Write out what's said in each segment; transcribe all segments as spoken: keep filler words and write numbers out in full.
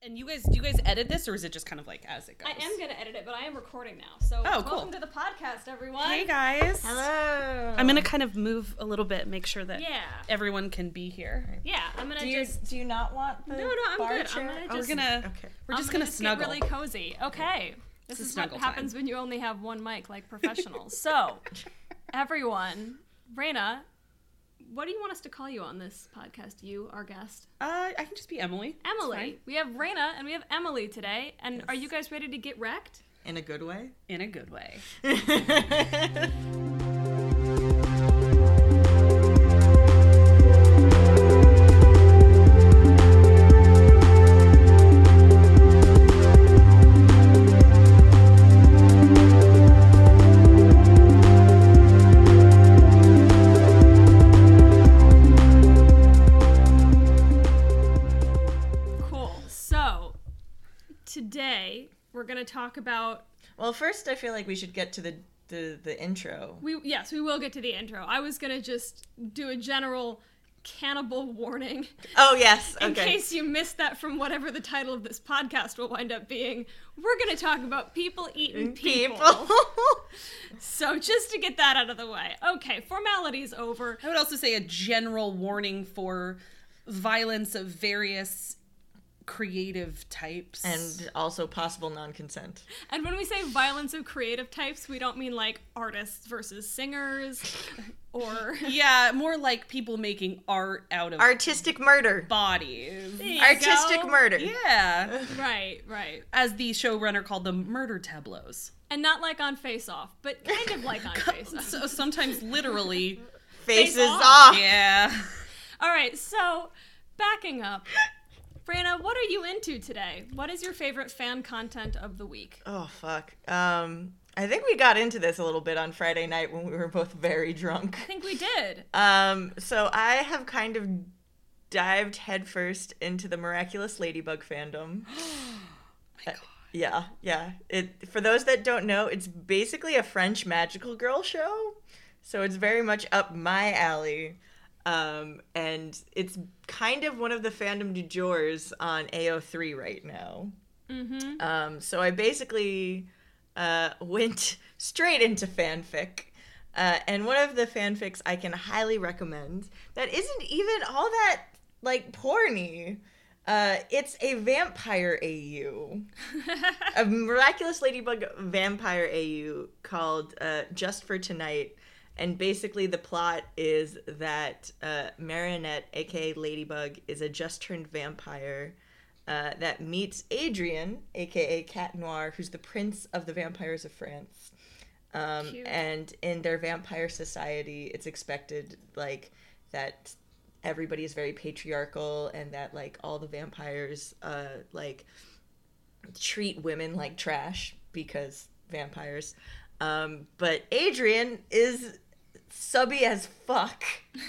And you guys, do you guys edit this, or is it just kind of like as it goes? I am going to edit it, but I am recording now. So oh, welcome cool. to the podcast, everyone. Hey, guys. Hello. I'm going to kind of move a little bit, make sure that yeah. everyone can be here. Yeah, I'm going to do just... You, do you not want the No, no, I'm bar good. chair? I'm going to Oh, just... we're going to okay. We're just I'm going gonna to just snuggle. get really cozy. Okay. This It's is a what snuggle happens time. when you only have one mic like professionals. So, everyone, Raina, what do you want us to call you on this podcast? You, our guest. Uh, I can just be Emily. Emily. We have Raina and we have Emily today. And Yes. are you guys ready to get wrecked? In a good way? In a good way. Today, we're going to talk about... Well, first I feel like we should get to the, the, the intro. We Yes, we will get to the intro. I was going to just do a general cannibal warning. Oh, yes. Okay. In case you missed that from whatever the title of this podcast will wind up being. We're going to talk about people eating people. People. So just to get that out of the way. Okay, formalities over. I would also say a general warning for violence of various creative types. And also possible non-consent. And when we say violence of creative types, we don't mean like artists versus singers or... Yeah, more like people making art out of Artistic murder. bodies. There you Artistic go. murder. Yeah. Right, right. As the showrunner called them, murder tableaus. And not like on Face Off, but kind of like on Face Off. So sometimes literally. Faces Face off. off. Yeah. All right, so backing up. Raina, what are you into today? What is your favorite fan content of the week? Oh, fuck. Um, I think we got into this a little bit on Friday night when we were both very drunk. I think we did. Um, so I have kind of dived headfirst into the Miraculous Ladybug fandom. My God. Yeah, yeah. It for those that don't know, it's basically a French magical girl show. So it's very much up my alley. Um, and it's kind of one of the fandom du jours on A O three right now. Mm-hmm. Um, so I basically uh, went straight into fanfic. Uh, and one of the fanfics I can highly recommend that isn't even all that, like, porny. Uh, it's a vampire A U. A Miraculous Ladybug vampire A U called uh, Just for Tonight. And basically the plot is that uh, Marinette, aka Ladybug, is a just-turned vampire uh, that meets Adrian, aka Cat Noir, who's the prince of the vampires of France. Um, Cute. and in their vampire society, it's expected, like, that everybody is very patriarchal and that, like, all the vampires, uh, like, treat women like trash because vampires. Um, but Adrian is subby as fuck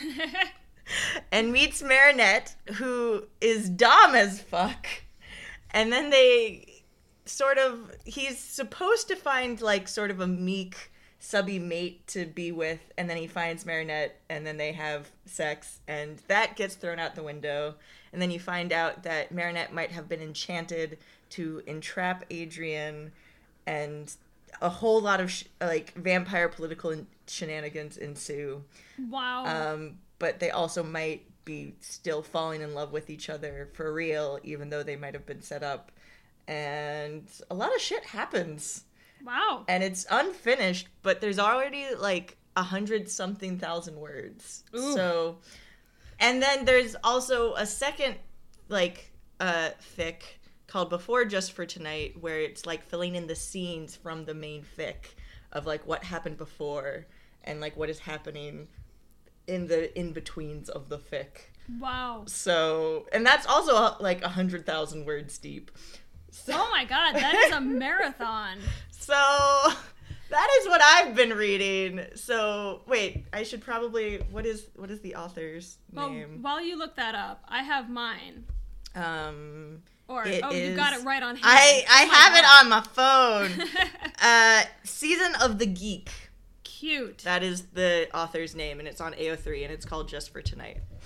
and meets Marinette, who is dom as fuck. And then they sort of, he's supposed to find like sort of a meek subby mate to be with, and then he finds Marinette, and then they have sex, and that gets thrown out the window. And then you find out that Marinette might have been enchanted to entrap Adrian, and a whole lot of sh- like vampire political shenanigans ensue. Wow. Um, but they also might be still falling in love with each other for real, even though they might have been set up. And a lot of shit happens. Wow. And it's unfinished, but there's already like a hundred something thousand words. Ooh. So, and then there's also a second like uh fic called Before Just for Tonight, where it's like filling in the scenes from the main fic of like what happened before and like what is happening in the in-betweens of the fic. Wow. So, and that's also like a hundred thousand words deep. So, Oh my god, that is a marathon. so that is what I've been reading. So wait, I should probably, what is what is the author's Well, name? while you look that up, I have mine. Um, Or, It oh, you is- got it right on hand. I I Oh my have it God. on my phone. uh, Season of the Geek. Cute. That is the author's name, and it's on A O three, and it's called Just for Tonight.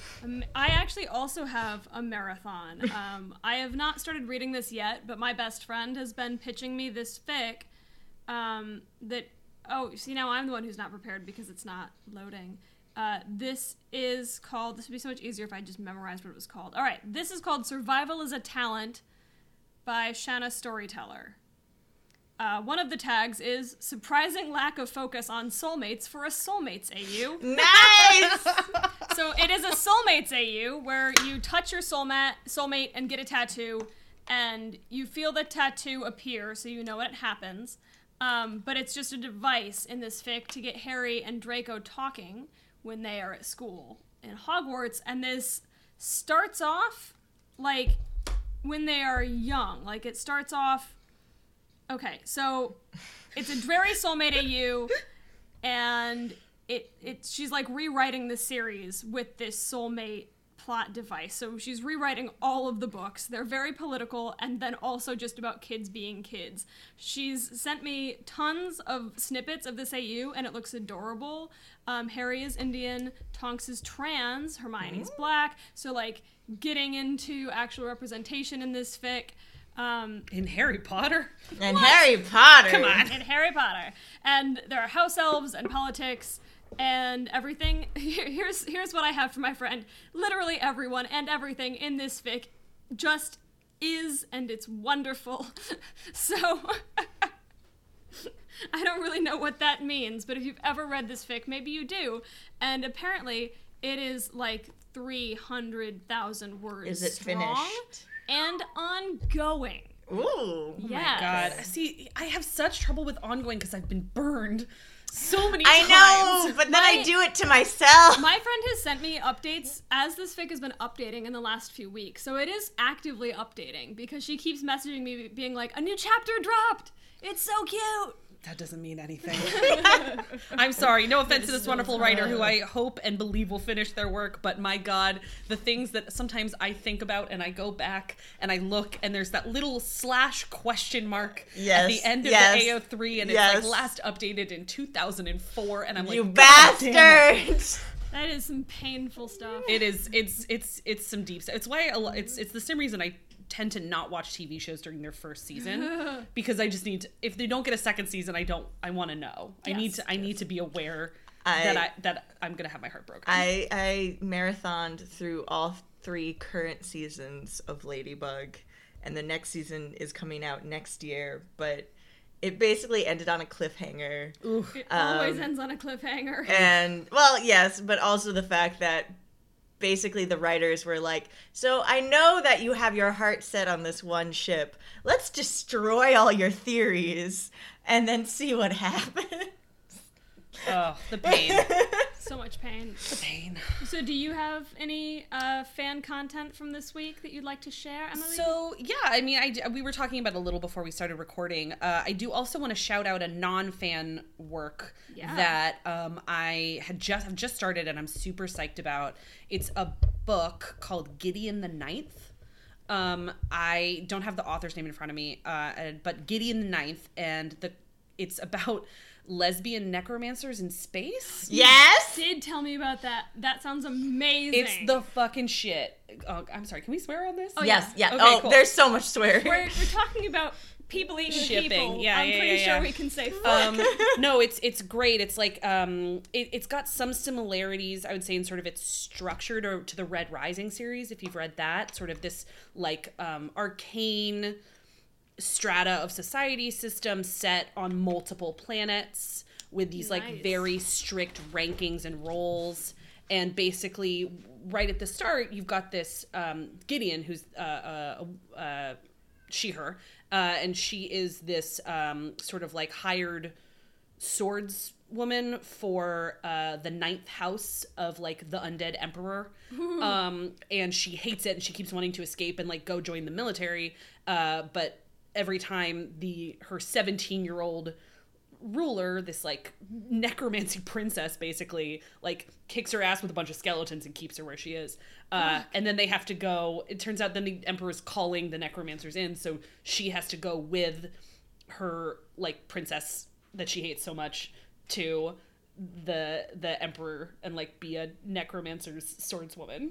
Um, I actually also have a marathon. Um, I have not started reading this yet, but my best friend has been pitching me this fic um, that, oh, see, now I'm the one who's not prepared because it's not loading. Uh, this is called, this would be so much easier if I just memorized what it was called. All right, this is called Survival is a Talent by Shanna Storyteller. Uh, one of the tags is surprising lack of focus on soulmates for a soulmates A U. Nice! So it is a soulmates A U where you touch your soulmate, soulmate and get a tattoo, and you feel the tattoo appear so you know when it happens. Um, but it's just a device in this fic to get Harry and Draco talking when they are at school in Hogwarts. And this starts off like when they are young. Like it starts off... Okay, so it's a very soulmate A U, and it it she's like rewriting the series with this soulmate plot device. So she's rewriting all of the books. They're very political and then also just about kids being kids. She's sent me tons of snippets of this A U, and it looks adorable. Um, Harry is Indian, Tonks is trans, Hermione's mm-hmm. black. So like getting into actual representation in this fic. Um, in Harry Potter? And what? Harry Potter. Come on. In Harry Potter. And there are house elves and politics and everything. Here's here's what I have for my friend. Literally everyone and everything in this fic just is, and it's wonderful. So I don't really know what that means, but if you've ever read this fic, maybe you do. And apparently it is like three hundred thousand words Is it strong. finished? And ongoing. Ooh. Oh yes. my god. See, I have such trouble with ongoing because I've been burned so many I times. know, but then My- I do it to myself. My friend has sent me updates as this fic has been updating in the last few weeks. So it is actively updating because she keeps messaging me being like, a new chapter dropped. It's so cute. That doesn't mean anything. I'm sorry. No offense to this wonderful writer who I hope and believe will finish their work, but my God, the things that sometimes I think about and I go back and I look and there's that little slash question mark yes, at the end of yes, the A O three and yes. it's like last updated in two thousand four and I'm like, you God damn it. bastard! That is some painful stuff. It is. It's it's it's some deep stuff. It's why a lo- it's it's the same reason I tend to not watch T V shows during their first season because I just need to, if they don't get a second season, I don't I want to know. Yes, I need to I yes. need to be aware I, that I that I'm gonna have my heart broken. I I marathoned through all three current seasons of Ladybug, and the next season is coming out next year, but it basically ended on a cliffhanger. Ooh. It always Um, ends on a cliffhanger. And, well, yes, but also the fact that basically the writers were like, so I know that you have your heart set on this one ship. Let's destroy all your theories and then see what happens. Oh, the pain. So much pain. The pain. So do you have any uh, fan content from this week that you'd like to share, Emily? So, yeah, I mean, I, we were talking about it a little before we started recording. Uh, I do also want to shout out a non-fan work Yeah. that um, I had just have just started and I'm super psyched about. It's a book called Gideon the Ninth. Um, I don't have the author's name in front of me, uh, but Gideon the Ninth, and the it's about lesbian necromancers in space. Yes! Did tell me about that. That sounds amazing. It's the fucking shit. Oh, I'm sorry. Can we swear on this? Oh, Yes, yeah. Okay, oh, cool. there's so much swearing. We're, we're talking about people eating Shipping. people. Yeah, I'm yeah, pretty yeah, sure yeah. we can say fuck. um no it's it's great. It's like um it, it's got some similarities, I would say, in sort of its structure to, to the Red Rising series, if you've read that. Sort of this like um arcane strata of society system set on multiple planets with these Nice. like very strict rankings and roles. And basically right at the start you've got this um Gideon who's uh uh, uh she her uh and she is this um sort of like hired swordswoman for uh the ninth house of like the undead emperor. um and she hates it and she keeps wanting to escape and like go join the military, uh but every time the her seventeen year old ruler, this like necromancy princess, basically like kicks her ass with a bunch of skeletons and keeps her where she is. Uh, and then they have to go, it turns out then the emperor's calling the necromancers in, so she has to go with her like princess that she hates so much to the the emperor and like be a necromancer's swordswoman.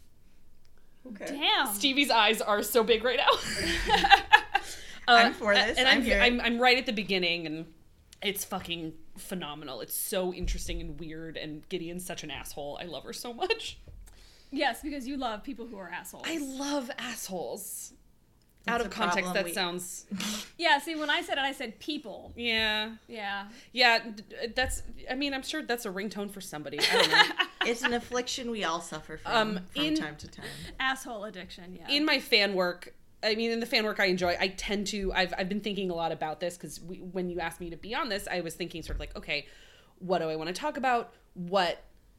Okay. Damn. Stevie's eyes are so big right now. uh, I'm for this. and I'm I'm, here. I'm I'm right at the beginning, and it's fucking phenomenal. It's so interesting and weird, and Gideon's such an asshole. I love her so much. Yes, because you love people who are assholes. I love assholes. Out That's of a context, problem that we- sounds. Yeah, see, when I said it, I said people. Yeah. Yeah. Yeah, d- that's. I mean, I'm sure that's a ringtone for somebody. I don't know. It's an affliction we all suffer from Um, from in- time to time. Asshole addiction, yeah. In my fan work, I mean, in the fan work I enjoy, I tend to. I've I've been thinking a lot about this because when you asked me to be on this, I was thinking sort of like, okay, what do I want to talk about? What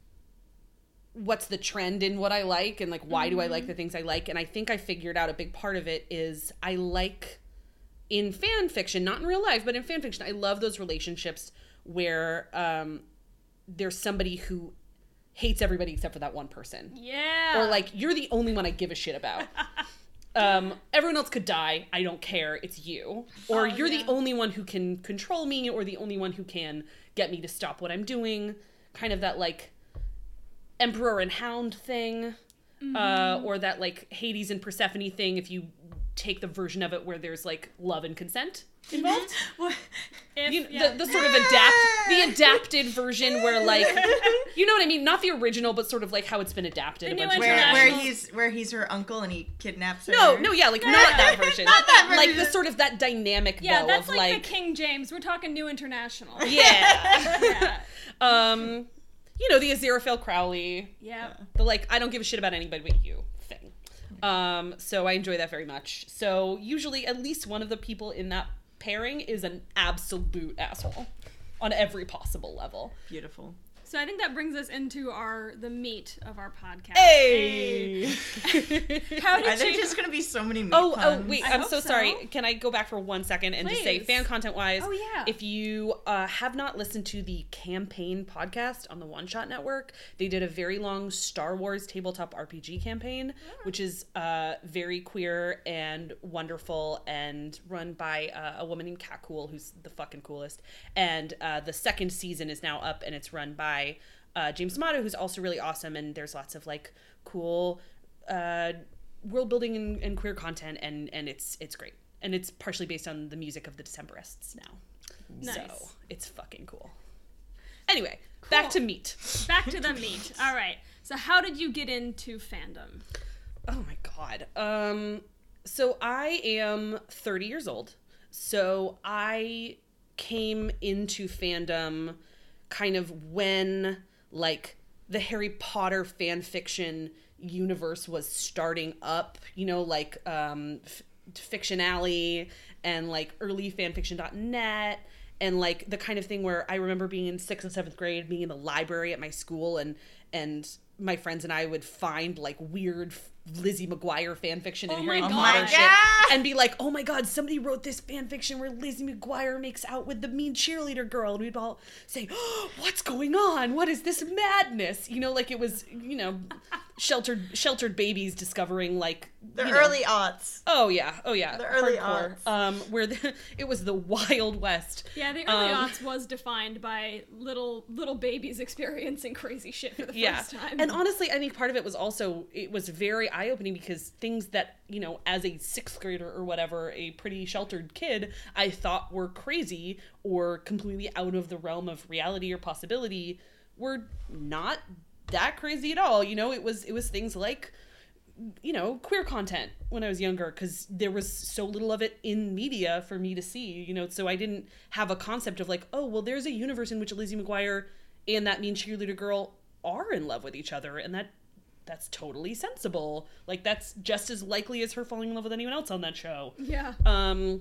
what's the trend in what I like, and like why do I like the things I like? And I think I figured out a big part of it is I like in fan fiction, not in real life, but in fan fiction, I love those relationships where um, there's somebody who hates everybody except for that one person. yeah. Or like, you're the only one I give a shit about. Um, everyone else could die. I don't care. It's you. Or Oh, you're yeah. the only one who can control me, or the only one who can get me to stop what I'm doing. Kind of that like Emperor and Hound thing. Mm-hmm. Uh, or that like Hades and Persephone thing if you take the version of it where there's like love and consent involved. What? If, You, yeah. the, the sort of adapt the adapted version where like you know what I mean, not the original but sort of like how it's been adapted The a new bunch of Where, times. where International- he's where he's her uncle and he kidnaps her. No, no, yeah, like not that version. Not that Like version. the sort of that dynamic yeah, though that's of like, like, the King James. We're talking New International. yeah. yeah. um you know, the Aziraphale Crowley, Yeah. the like I don't give a shit about anybody but you thing. Um so I enjoy that very much. So usually at least one of the people in that pairing is an absolute asshole on every possible level. Beautiful. So I think that brings us into our the meat of our podcast. Hey. How Are did there you? just gonna be so many meat Oh, oh, puns? wait, I I'm hope so so. sorry. Can I go back for one second and just say, Please. fan content-wise, Oh, yeah. if you uh, have not listened to the Campaign podcast on the One Shot Network, they did a very long Star Wars tabletop R P G campaign, which is uh, very queer and wonderful and run by uh, a woman named Kat Cool, who's the fucking coolest. And uh, the second season is now up, and it's run by uh, James D'Amato, who's also really awesome, and there's lots of, like, cool uh, world building and, and queer content, and and it's it's great, and it's partially based on the music of the Decemberists now. Nice. So it's fucking cool. Anyway, back Cool. to meat. Back to the meat. All right. So how did you get into fandom? Oh my god. Um, so I am thirty years old. So I came into fandom kind of when like the Harry Potter fan fiction universe was starting up, you know, like um F- Fiction Alley and like early fanfiction dot net and like the kind of thing where I remember being in sixth and seventh grade, being in the library at my school, and and my friends and I would find like weird Lizzie McGuire fan fiction and Oh Harry my Potter God. and shit, God. and be like, oh my god, somebody wrote this fan fiction where Lizzie McGuire makes out with the mean cheerleader girl, and we'd all say, oh, what's going on? What is this madness? You know, like it was, you know, sheltered sheltered babies discovering like The you know- early aughts. Oh yeah, oh yeah, The early hardcore. aughts. Um, where the, it was the Wild West. Yeah, the early Um, aughts was defined by little little babies experiencing crazy shit for the Yeah, first time. and honestly, I think part of it was also it was very eye opening because things that you know, as a sixth grader or whatever, a pretty sheltered kid, I thought were crazy or completely out of the realm of reality or possibility, were not that crazy at all. You know, it was it was things like, you know, queer content when I was younger, because there was so little of it in media for me to see, you know, so I didn't have a concept of like, oh, well, there's a universe in which Lizzie McGuire and that mean cheerleader girl are in love with each other, and that that's totally sensible. Like, that's just as likely as her falling in love with anyone else on that show. yeah. Um,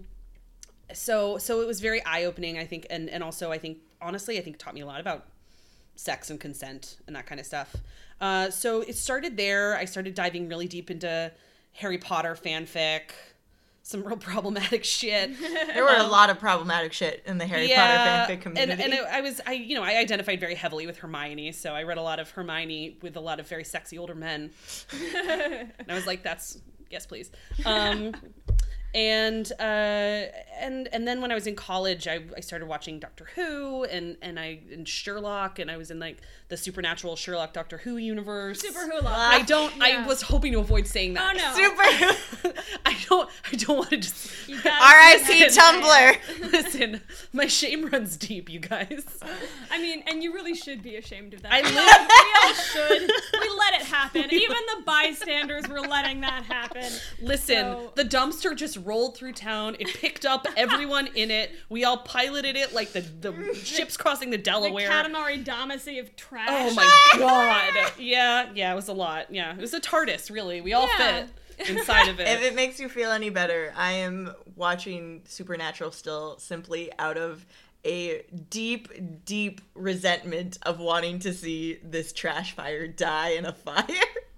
so so it was very eye-opening, I think, and, and also I think, honestly, I think it taught me a lot about sex and consent and that kind of stuff. Uh, so it started there. I started diving really deep into Harry Potter fanfic, some real problematic shit. There were a lot of problematic shit in the Harry Potter fanfic community. And, and I, I was, I, you know, I identified very heavily with Hermione, so I read a lot of Hermione with a lot of very sexy older men. And I was like, that's, yes, please. Um, and, uh, and and then when I was in college, I, I started watching Doctor Who and and I and Sherlock, and I was in like the supernatural Sherlock Doctor Who universe. Super Hula. I don't. Yeah. I was hoping to avoid saying that. Oh no. Super. I don't. I don't want to just. You guys- R I P Listen. Tumblr. Listen, my shame runs deep, you guys. I mean, and you really should be ashamed of that. I we, live- all, we all should. We let it happen. Even the bystanders were letting that happen. Listen, So- the dumpster just rolled through town. It picked up everyone in it. We all piloted it like the, the ships crossing the The Delaware. Katamari Damacy of trash. Oh my god. Yeah, yeah, it was a lot. Yeah, it was a TARDIS, really. We all Yeah. fit inside of it. If it makes you feel any better, I am watching Supernatural still simply out of a deep, deep resentment of wanting to see this trash fire die in a fire.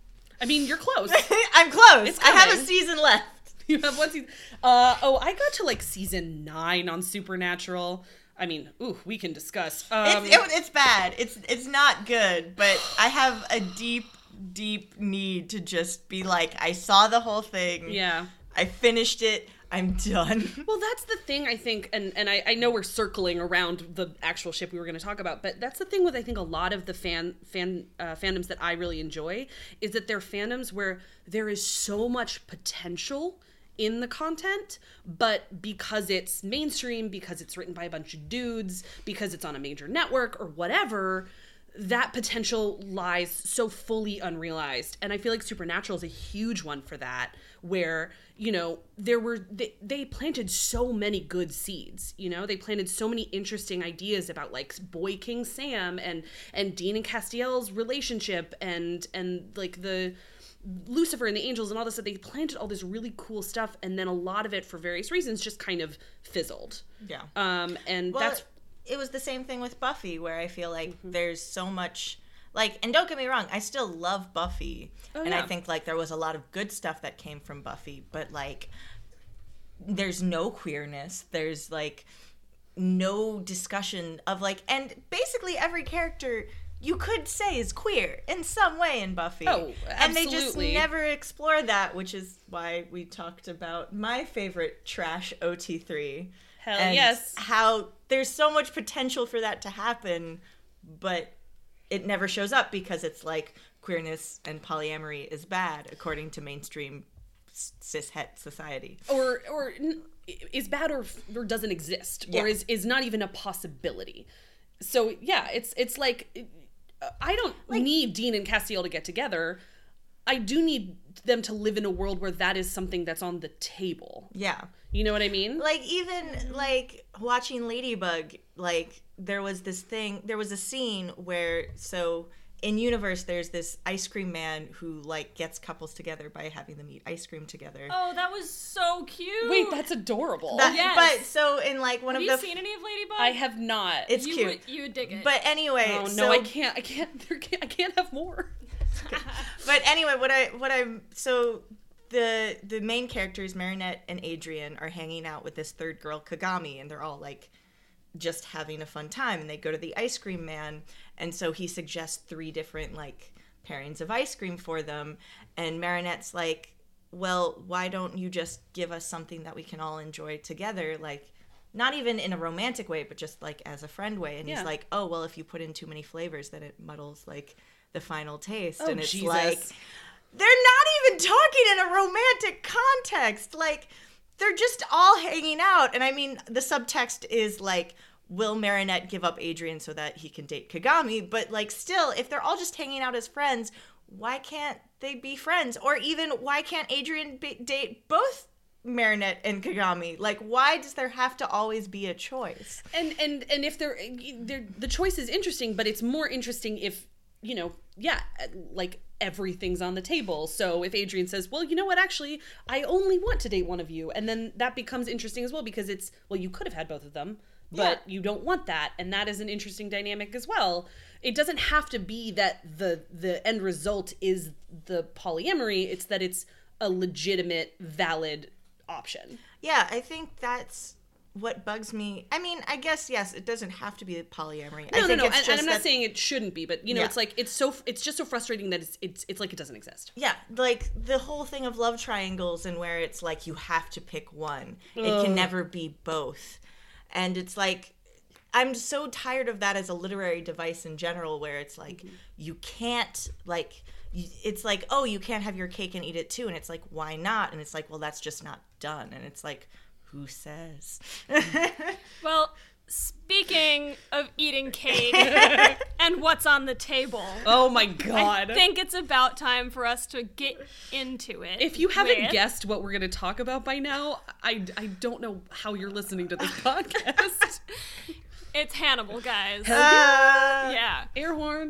I mean, you're close. I'm close. It's I have a coming. season left. You have one season. Uh, oh, I got to like season nine on Supernatural. I mean, ooh, we can discuss. Um, It's, it, it's bad. It's it's not good, but I have a deep, deep need to just be like, I saw the whole thing. yeah. I finished it. I'm done. Well, that's the thing, I think, and, and I, I know we're circling around the actual ship we were going to talk about, but that's the thing with, I think, a lot of the fan fan uh, fandoms that I really enjoy, is that they're fandoms where there is so much potential in the content, but because it's mainstream, because it's written by a bunch of dudes, because it's on a major network or whatever, that potential lies so fully unrealized. And I feel like Supernatural is a huge one for that, where, you know, there were, they, they planted so many good seeds, you know, they planted so many interesting ideas about like Boy King Sam and, and Dean and Castiel's relationship and, and like the Lucifer and the angels and all this stuff. They planted all this really cool stuff. And then a lot of it, for various reasons, just kind of fizzled. Yeah. Um, and Well, that's, it was the same thing with Buffy, where I feel like Mm-hmm. there's so much, like, and don't get me wrong, I still love Buffy, Oh, and yeah. I think like there was a lot of good stuff that came from Buffy, but like, there's no queerness, there's like no discussion of like, and basically every character you could say is queer in some way in Buffy. Oh, and they just absolutely. never explore that, which is why we talked about my favorite trash O T three. hell And yes. how there's so much potential for that to happen, but it never shows up because it's like queerness and polyamory is bad according to mainstream cis het society. or or n- is bad or, or doesn't exist Yeah. or is is not even a possibility. So yeah, it's it's like I don't need Dean and Castiel to get together. I do need them to live in a world where that is something that's on the table. Yeah. You know what I mean? Like even like watching Ladybug, like there was this thing, there was a scene where, so in universe there's this ice cream man who like gets couples together by having them eat ice cream together. Oh, that was so cute. Wait, that's adorable. That- yes. But so in like one Have of you the seen any of Ladybug? I have not. it's you cute. Would, you would dig it. But anyway, oh no, so, I can't. I can't. There can't. I can't have more. But anyway, what I what I'm so the the main characters, Marinette and Adrian, are hanging out with this third girl, Kagami, and they're all like just having a fun time, and they go to the ice cream man, and so he suggests three different like pairings of ice cream for them, and Marinette's like, well, why don't you just give us something that we can all enjoy together, like not even in a romantic way, but just like as a friend way. And Yeah. he's like, oh, well, if you put in too many flavors, then it muddles like the final taste. Oh, and it's Jesus. like, they're not even talking in a romantic context. Like, they're just all hanging out. And I mean, the subtext is like, will Marinette give up Adrian so that he can date Kagami? But like, still, if they're all just hanging out as friends, why can't they be friends? Or even, why can't Adrian be- date both Marinette and Kagami? Like, why does there have to always be a choice? And and and if they're, they're the choice is interesting, but it's more interesting if, you know, yeah, like everything's on the table. So if Adrian says, well, you know what, actually, I only want to date one of you, and then that becomes interesting as well, because it's, well, you could have had both of them, but Yeah. you don't want that, and that is an interesting dynamic as well. It doesn't have to be that the the end result is the polyamory. It's that it's a legitimate, valid option. Yeah, I think that's what bugs me, I mean, I guess, yes, it doesn't have to be polyamory. No, I no, think no, it's and, just and I'm not that- saying it shouldn't be, but you know, Yeah. it's like it's so it's just so frustrating that it's it's it's like it doesn't exist. Yeah, like the whole thing of love triangles and where it's like you have to pick one. It Ugh. can never be both. And it's like, I'm so tired of that as a literary device in general, where it's like, Mm-hmm. you can't, like, you- it's like, oh, you can't have your cake and eat it too. And it's like, why not? And it's like, well, that's just not done. And it's like, who says? Well, speaking of eating cake and what's on the table, Oh my god. I think it's about time for us to get into it. If you haven't with- guessed what we're going to talk about by now, I, I don't know how you're listening to this podcast. it's Hannibal, guys. Uh, Yeah. Air horn.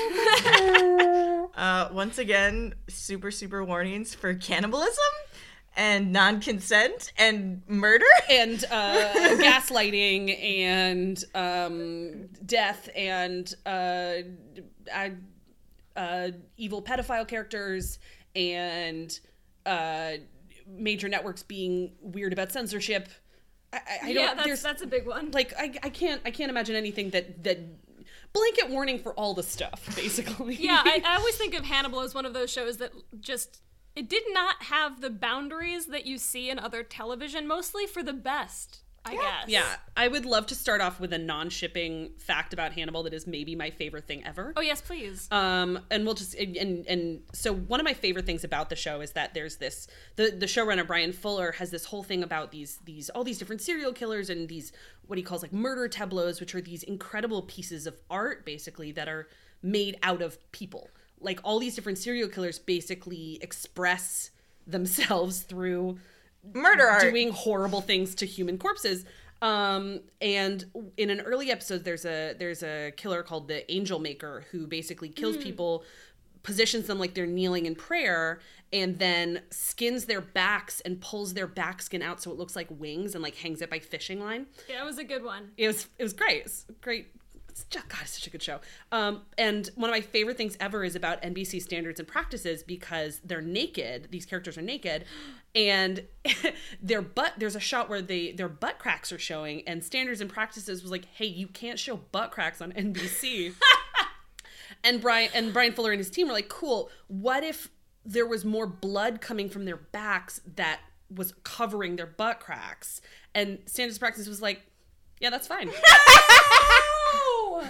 Uh, once again, super, super warnings for cannibalism and non-consent and murder. And uh, gaslighting and um, death and uh, uh, uh, evil pedophile characters and uh, major networks being weird about censorship. I, I, I don't. yeah, that's, there's that's a big one. like I, I can't I can't imagine anything that that blanket warning for all the stuff basically. Yeah, I, I always think of Hannibal as one of those shows that just, it did not have the boundaries that you see in other television, mostly for the best, I guess. Yeah, I would love to start off with a non-shipping fact about Hannibal that is maybe my favorite thing ever. Oh, yes, please. Um, and we'll just and, and and so one of my favorite things about the show is that there's this the the showrunner Brian Fuller has this whole thing about these these all these different serial killers and these what he calls like murder tableaus, which are these incredible pieces of art basically that are made out of people. Like all these different serial killers basically express themselves through Murder art. doing horrible things to human corpses. Um, and in an early episode, there's a there's a killer called the Angel Maker who basically kills people, positions them like they're kneeling in prayer, and then skins their backs and pulls their back skin out so it looks like wings and like hangs it by fishing line. Yeah, it was a good one. It was it was great. It's great. It's just, God, it's such a good show. Um, and one of my favorite things ever is about N B C standards and practices because they're naked. These characters are naked, and their butt. There's a shot where they their butt cracks are showing, and standards and practices was like, "Hey, you can't show butt cracks on N B C." and Brian and Brian Fuller and his team were like, "Cool. What if there was more blood coming from their backs that was covering their butt cracks?" And standards and practices was like, "Yeah, that's fine." No!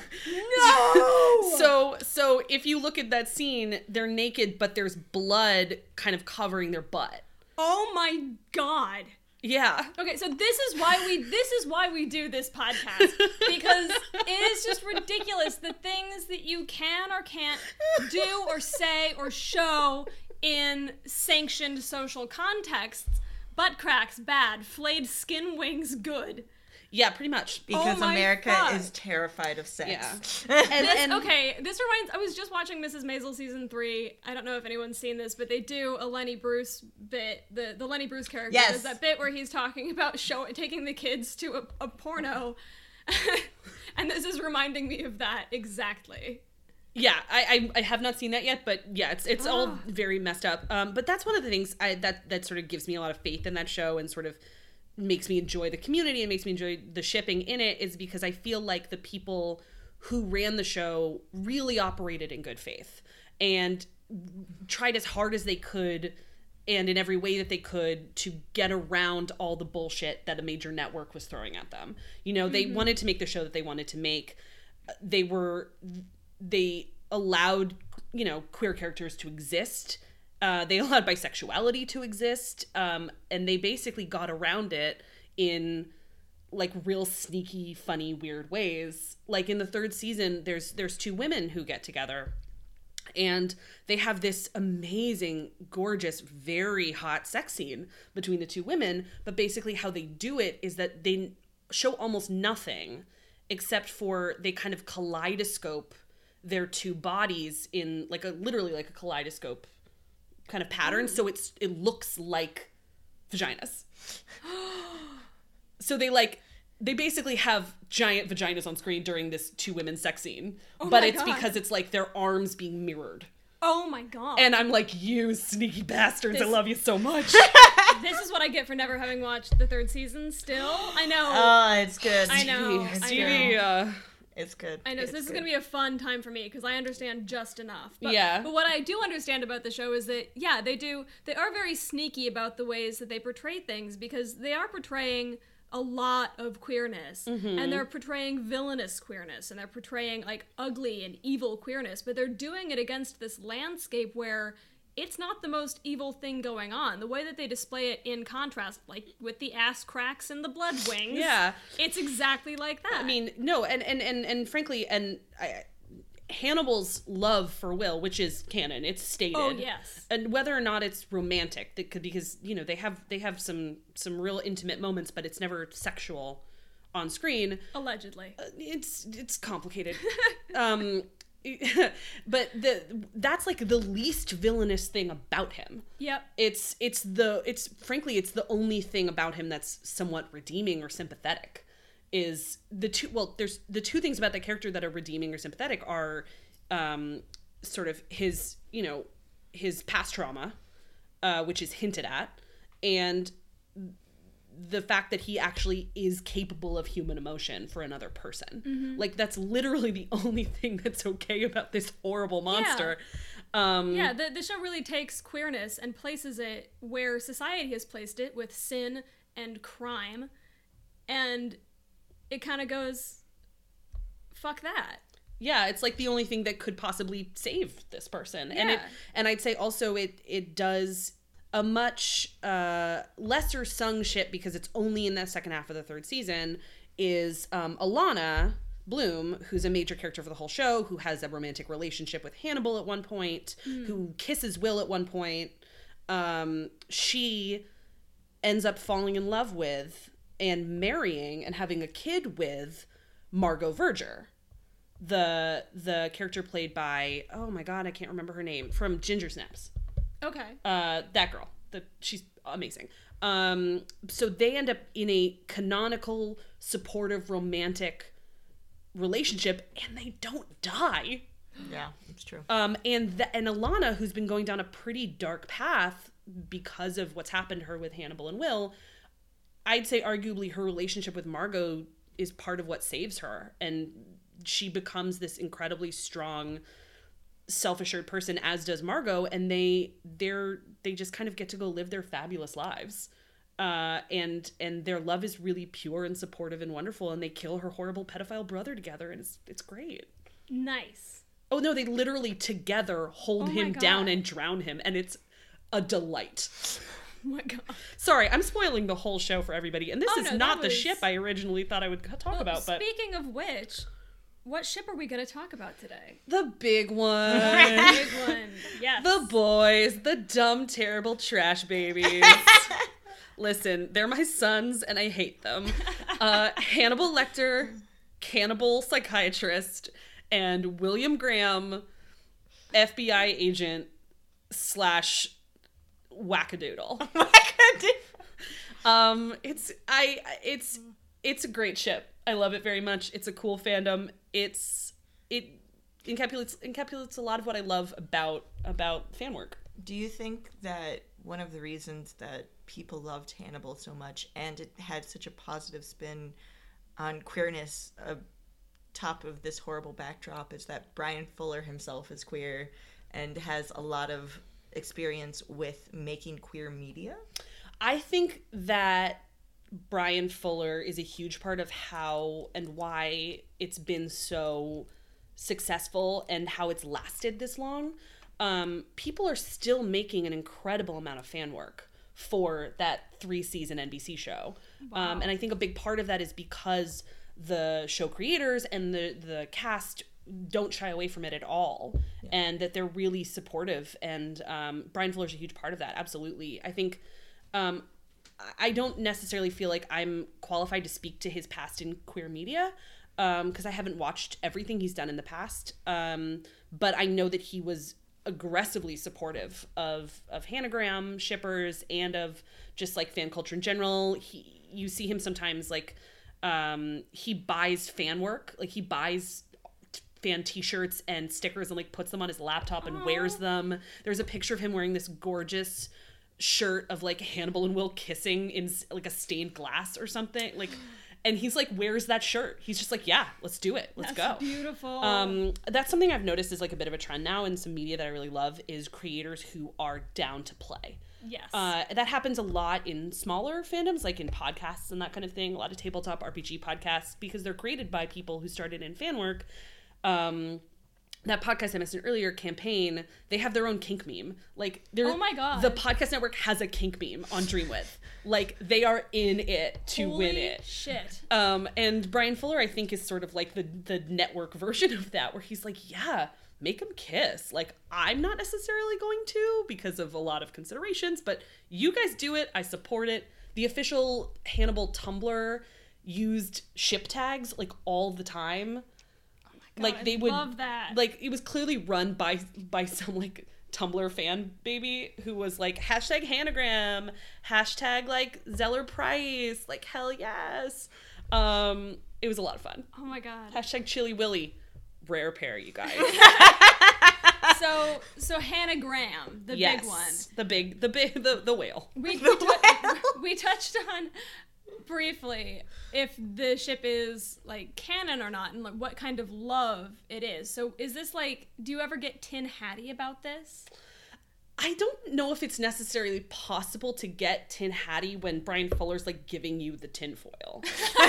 No! So so if you look at that scene, they're naked, but there's blood kind of covering their butt. Oh my god. Yeah. Okay, so this is why we this is why we do this podcast, because it is just ridiculous the things that you can or can't do or say or show in sanctioned social contexts. Butt cracks bad, flayed skin wings good. Yeah, pretty much. Because Oh my America God. is terrified of sex. Yeah. And, This, and okay, this reminds. I was just watching Missus Maisel season three. I don't know if anyone's seen this, but they do a Lenny Bruce bit. The the Lenny Bruce character Yes. does that bit where he's talking about show taking the kids to a, a porno, and this is reminding me of that exactly. yeah, I, I I have not seen that yet, but yeah, it's it's all Ah. very messed up. Um, but that's one of the things I that that sort of gives me a lot of faith in that show and sort of makes me enjoy the community and makes me enjoy the shipping in it is because I feel like the people who ran the show really operated in good faith and tried as hard as they could and in every way that they could to get around all the bullshit that a major network was throwing at them. You know, they wanted to make the show that they wanted to make. They were, they allowed, you know, queer characters to exist. Uh, they allowed bisexuality to exist. Um, and they basically got around it in like real sneaky, funny, weird ways. Like in the third season, there's there's two women who get together and they have this amazing, gorgeous, very hot sex scene between the two women. But basically how they do it is that they show almost nothing except for they kind of kaleidoscope their two bodies in like a literally like a kaleidoscope kind of pattern. So it's it looks like vaginas. So they like they basically have giant vaginas on screen during this two women sex scene. Oh but my it's God. because it's like their arms being mirrored. Oh my god. And I'm like, you sneaky bastards, I This- love you so much. This is what I get for never having watched the third season still. I know. Oh, it's good. I know. It's I Stevie, know. uh, It's good. I know, It's so this is good. going to be a fun time for me because I understand just enough. But, Yeah. But what I do understand about the show is that, yeah, they do, they are very sneaky about the ways that they portray things because they are portraying a lot of queerness Mm-hmm. and they're portraying villainous queerness and they're portraying like ugly and evil queerness, but they're doing it against this landscape where it's not the most evil thing going on. The way that they display it in contrast, like with the ass cracks and the blood wings, Yeah. it's exactly like that. I mean, no, and and and, and frankly, and I, Hannibal's love for Will, which is canon, it's stated. Oh, yes. And whether or not it's romantic, that could, because you know they have they have some some real intimate moments, but it's never sexual on screen. Allegedly. It's it's complicated. um, but the that's like the least villainous thing about him. Yep. It's it's the it's frankly it's the only thing about him that's somewhat redeeming or sympathetic. Is the two well there's the two things about that character that are redeeming or sympathetic are um sort of his you know his past trauma, uh which is hinted at, and the fact that he actually is capable of human emotion for another person. Mm-hmm. Like that's literally the only thing that's okay about this horrible monster. Yeah. Um Yeah, the, the show really takes queerness and places it where society has placed it with sin and crime, and it kind of goes, fuck that. Yeah, it's like the only thing that could possibly save this person. And it Yeah. and I'd say also it it does a much uh, lesser sung shit because it's only in the second half of the third season is um, Alana Bloom, who's a major character for the whole show, who has a romantic relationship with Hannibal at one point, mm. who kisses Will at one point. Um, she ends up falling in love with and marrying and having a kid with Margot Verger, the the character played by, oh my god, I can't remember her name, from Ginger Snaps. Okay. Uh, that girl. The, she's amazing. Um, so they end up in a canonical, supportive, romantic relationship, and they don't die. Yeah, it's true. Um, and the, and Alana, who's been going down a pretty dark path because of what's happened to her with Hannibal and Will, I'd say arguably her relationship with Margot is part of what saves her, and she becomes this incredibly strong, self-assured person, as does Margot, and they they're they just kind of get to go live their fabulous lives, uh, and and their love is really pure and supportive and wonderful, and they kill her horrible pedophile brother together, and it's it's great. Nice. Oh no, they literally together hold Oh my him down God. and drown him, and it's a delight. Oh my god. Sorry, I'm spoiling the whole show for everybody, and this Oh, is no, not that the was- ship I originally thought I would talk Well, about, but speaking of which, what ship are we going to talk about today? the big one. Big one. Yes. The boys, the dumb, terrible trash babies. Listen, they're my sons, and I hate them. Uh, Hannibal Lecter, cannibal psychiatrist, and William Graham, F B I agent slash wackadoodle. Um, it's I it's it's a great ship. I love it very much. It's a cool fandom. It's it encapsulates encapsulates a lot of what I love about about fan work. Do you think that one of the reasons that people loved Hannibal so much and it had such a positive spin on queerness uh, top of this horrible backdrop is that Brian Fuller himself is queer and has a lot of experience with making queer media? I think that Brian Fuller is a huge part of how and why it's been so successful and how it's lasted this long. Um, people are still making an incredible amount of fan work for that three season N B C show. Wow. Um, and I think a big part of that is because the show creators and the, the cast don't shy away from it at all. Yeah. And that they're really supportive. And um, Brian Fuller's a huge part of that. Absolutely. I think um, I don't necessarily feel like I'm qualified to speak to his past in queer media because um, I haven't watched everything he's done in the past. Um, but I know that he was aggressively supportive of of Hanagram shippers and of just like fan culture in general. He you see him sometimes like um he buys fan work, like he buys fan t-shirts and stickers and like puts them on his laptop and Aww. wears them. There's a picture of him wearing this gorgeous shirt of like Hannibal and Will kissing in like a stained glass or something, like, and he's like, where's that shirt? He's just like, yeah, let's do it, let's That's go. Beautiful. Um that's something I've noticed is like a bit of a trend now in some media that I really love, is creators who are down to play. Yes. Uh, that happens a lot in smaller fandoms, like in podcasts and that kind of thing. A lot of tabletop R P G podcasts, because they're created by people who started in fan work. Um, that podcast I mentioned earlier, Campaign, they have their own kink meme. Like, oh my god, the podcast network has a kink meme on Dreamwidth. Like, they are in it to Holy win it. Shit. Um, and Brian Fuller, I think, is sort of like the the network version of that, where he's like, yeah, make them kiss. Like, I'm not necessarily going to because of a lot of considerations, but you guys do it. I support it. The official Hannibal Tumblr used ship tags like all the time. God, like they I would love that. Like, it was clearly run by by some like Tumblr fan baby who was like, hashtag Hanagram, hashtag like Zeller Price, like hell yes. Um, it was a lot of fun. Oh my god. Hashtag Chili Willy. Rare pair, you guys. so so Hanagram, the yes, big one. The big the big the, the whale. We, The we, whale. we touched on briefly if the ship is like canon or not, and like what kind of love it is. So is this like, do you ever get tin hatty about this? I don't know if it's necessarily possible to get tin hatty when Brian Fuller's like giving you the tinfoil.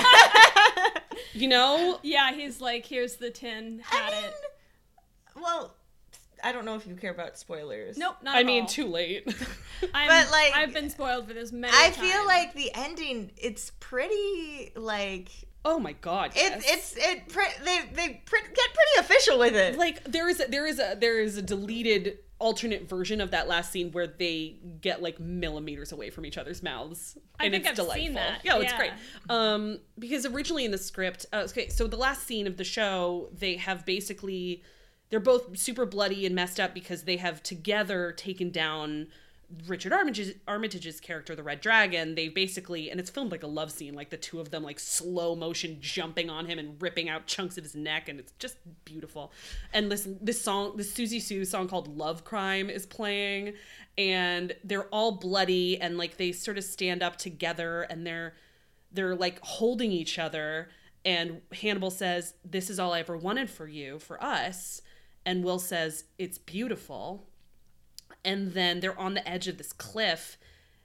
You know? Yeah, he's like, here's the tin hat I mean, it. well, I don't know if you care about spoilers. Nope, not I at mean, all. too late. I'm, But, like, I've been spoiled for this many I times. feel like the ending, it's pretty, like, Oh my god. it, Yes. it's, it, pre- they, they pre- get pretty official with it. Like, there is a, there is a there is a deleted alternate version of that last scene where they get like millimeters away from each other's mouths, I and think it's I've delightful. seen that. Yeah, it's Yeah. great. Um, because originally in the script, uh, okay, so the last scene of the show, they have basically, they're both super bloody and messed up because they have together taken down Richard Armitage's, Armitage's character, the Red Dragon. They basically, and it's filmed like a love scene, like the two of them like slow motion jumping on him and ripping out chunks of his neck, and it's just beautiful. And this this song, this Susie Sue song called Love Crime is playing, and they're all bloody, and like they sort of stand up together, and they're they're like holding each other, and Hannibal says, "This is all I ever wanted for you, for us," and Will says, "It's beautiful." And then they're on the edge of this cliff,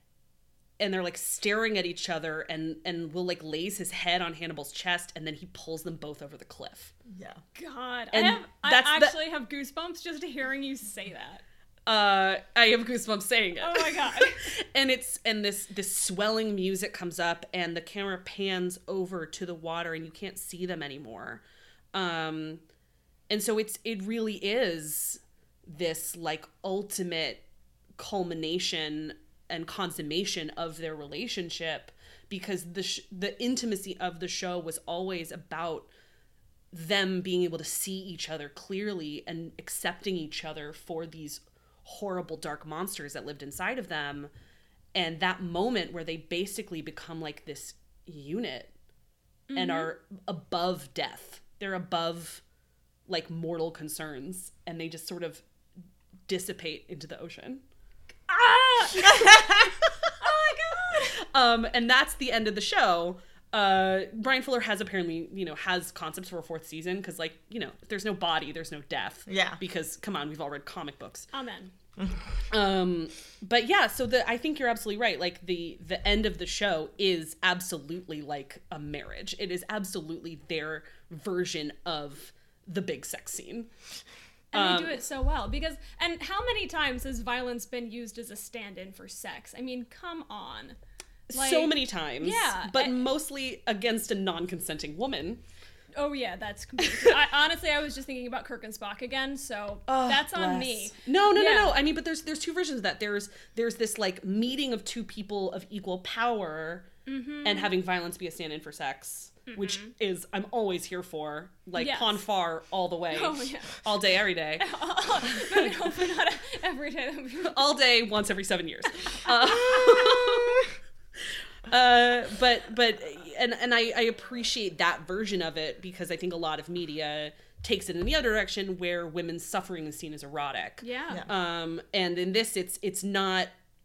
and they're like staring at each other, and and Will like lays his head on Hannibal's chest, and then he pulls them both over the cliff. Yeah. God, And I have, I that's the- actually have goosebumps just hearing you say that. Uh, I have goosebumps saying it. Oh my god. And it's and this this swelling music comes up, and the camera pans over to the water, and you can't see them anymore. Um, and so it's it really is this like ultimate culmination and consummation of their relationship, because the sh- the intimacy of the show was always about them being able to see each other clearly and accepting each other for these horrible dark monsters that lived inside of them. And that moment where they basically become like this unit mm-hmm. and are above death. They're above like mortal concerns, and they just sort of dissipate into the ocean. Ah! Oh my god! Um, and that's the end of the show. Uh, Brian Fuller has apparently, you know, has concepts for a fourth season, because, like, you know, if there's no body, there's no death. Yeah. Because, come on, we've all read comic books. Amen. Um, but yeah, so the I think you're absolutely right. Like, the the end of the show is absolutely like a marriage. It is absolutely their version of the big sex scene. And Um, they do it so well, because, and how many times has violence been used as a stand-in for sex? I mean, come on. Like, so many times. yeah, But and- mostly against a non-consenting woman. Oh yeah, that's completely. I, honestly, I was just thinking about Kirk and Spock again, so Oh, that's on bless. me. No, no, Yeah. no, no. I mean, but there's there's two versions of that. There's there's this like meeting of two people of equal power Mm-hmm. and having violence be a stand-in for sex, mm-hmm. which is I'm always here for. Like Yes. Pon farr all the way, Oh, yeah. all day, every day, Maybe hopefully not every day. That would be- all day, once every seven years. Uh, uh, but but and and I, I appreciate that version of it, because I think a lot of media takes it in the other direction, where women's suffering is seen as erotic. Yeah. Yeah. Um, and in this, it's it's not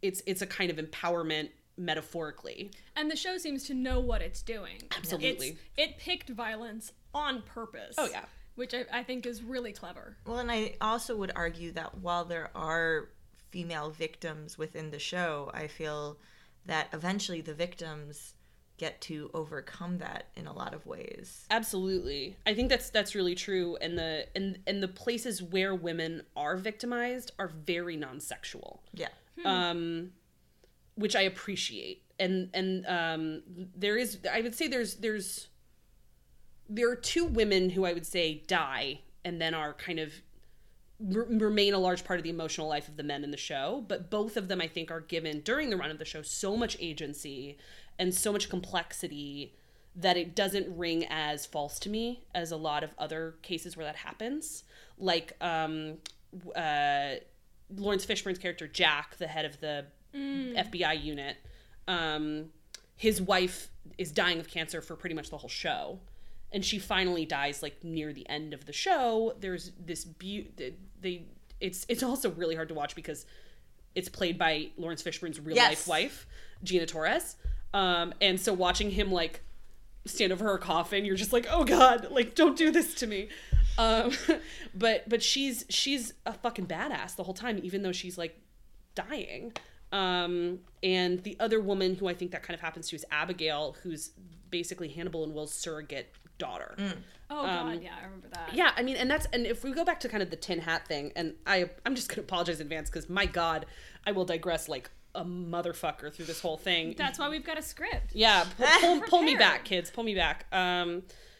it's it's a kind of empowerment metaphorically. And the show seems to know what it's doing. Absolutely. It's, it picked violence on purpose. Oh, yeah. Which I, I think is really clever. Well, and I also would argue that while there are female victims within the show, I feel that eventually the victims get to overcome that in a lot of ways. Absolutely. I think that's that's really true, and the and and the places where women are victimized are very non-sexual. Yeah. Hmm. Um which I appreciate. And and um there is I would say there's there's there are two women who I would say die and then are kind of r- remain a large part of the emotional life of the men in the show, but both of them I think are given during the run of the show so much agency and so much complexity that it doesn't ring as false to me as a lot of other cases where that happens. Like um uh Lawrence Fishburne's character Jack, the head of the mm. F B I unit, um his wife is dying of cancer for pretty much the whole show. And she finally dies like near the end of the show. There's this beauty. They it's it's also really hard to watch because it's played by Lawrence Fishburne's real yes. life wife, Gina Torres. Um, and so watching him like stand over her coffin, you're just like, oh God, like don't do this to me. Um, but but she's she's a fucking badass the whole time, even though she's like dying. Um, and the other woman who I think that kind of happens to is Abigail, who's basically Hannibal and Will's surrogate daughter. Mm. Oh God, Um, yeah, I remember that. Yeah, I mean, and that's and if we go back to kind of the tin hat thing, and I I'm just gonna apologize in advance because my God, I will digress like a motherfucker through this whole thing. That's why we've got a script. Yeah, pull, pull, pull me Prepare. back, kids, pull me back. Um,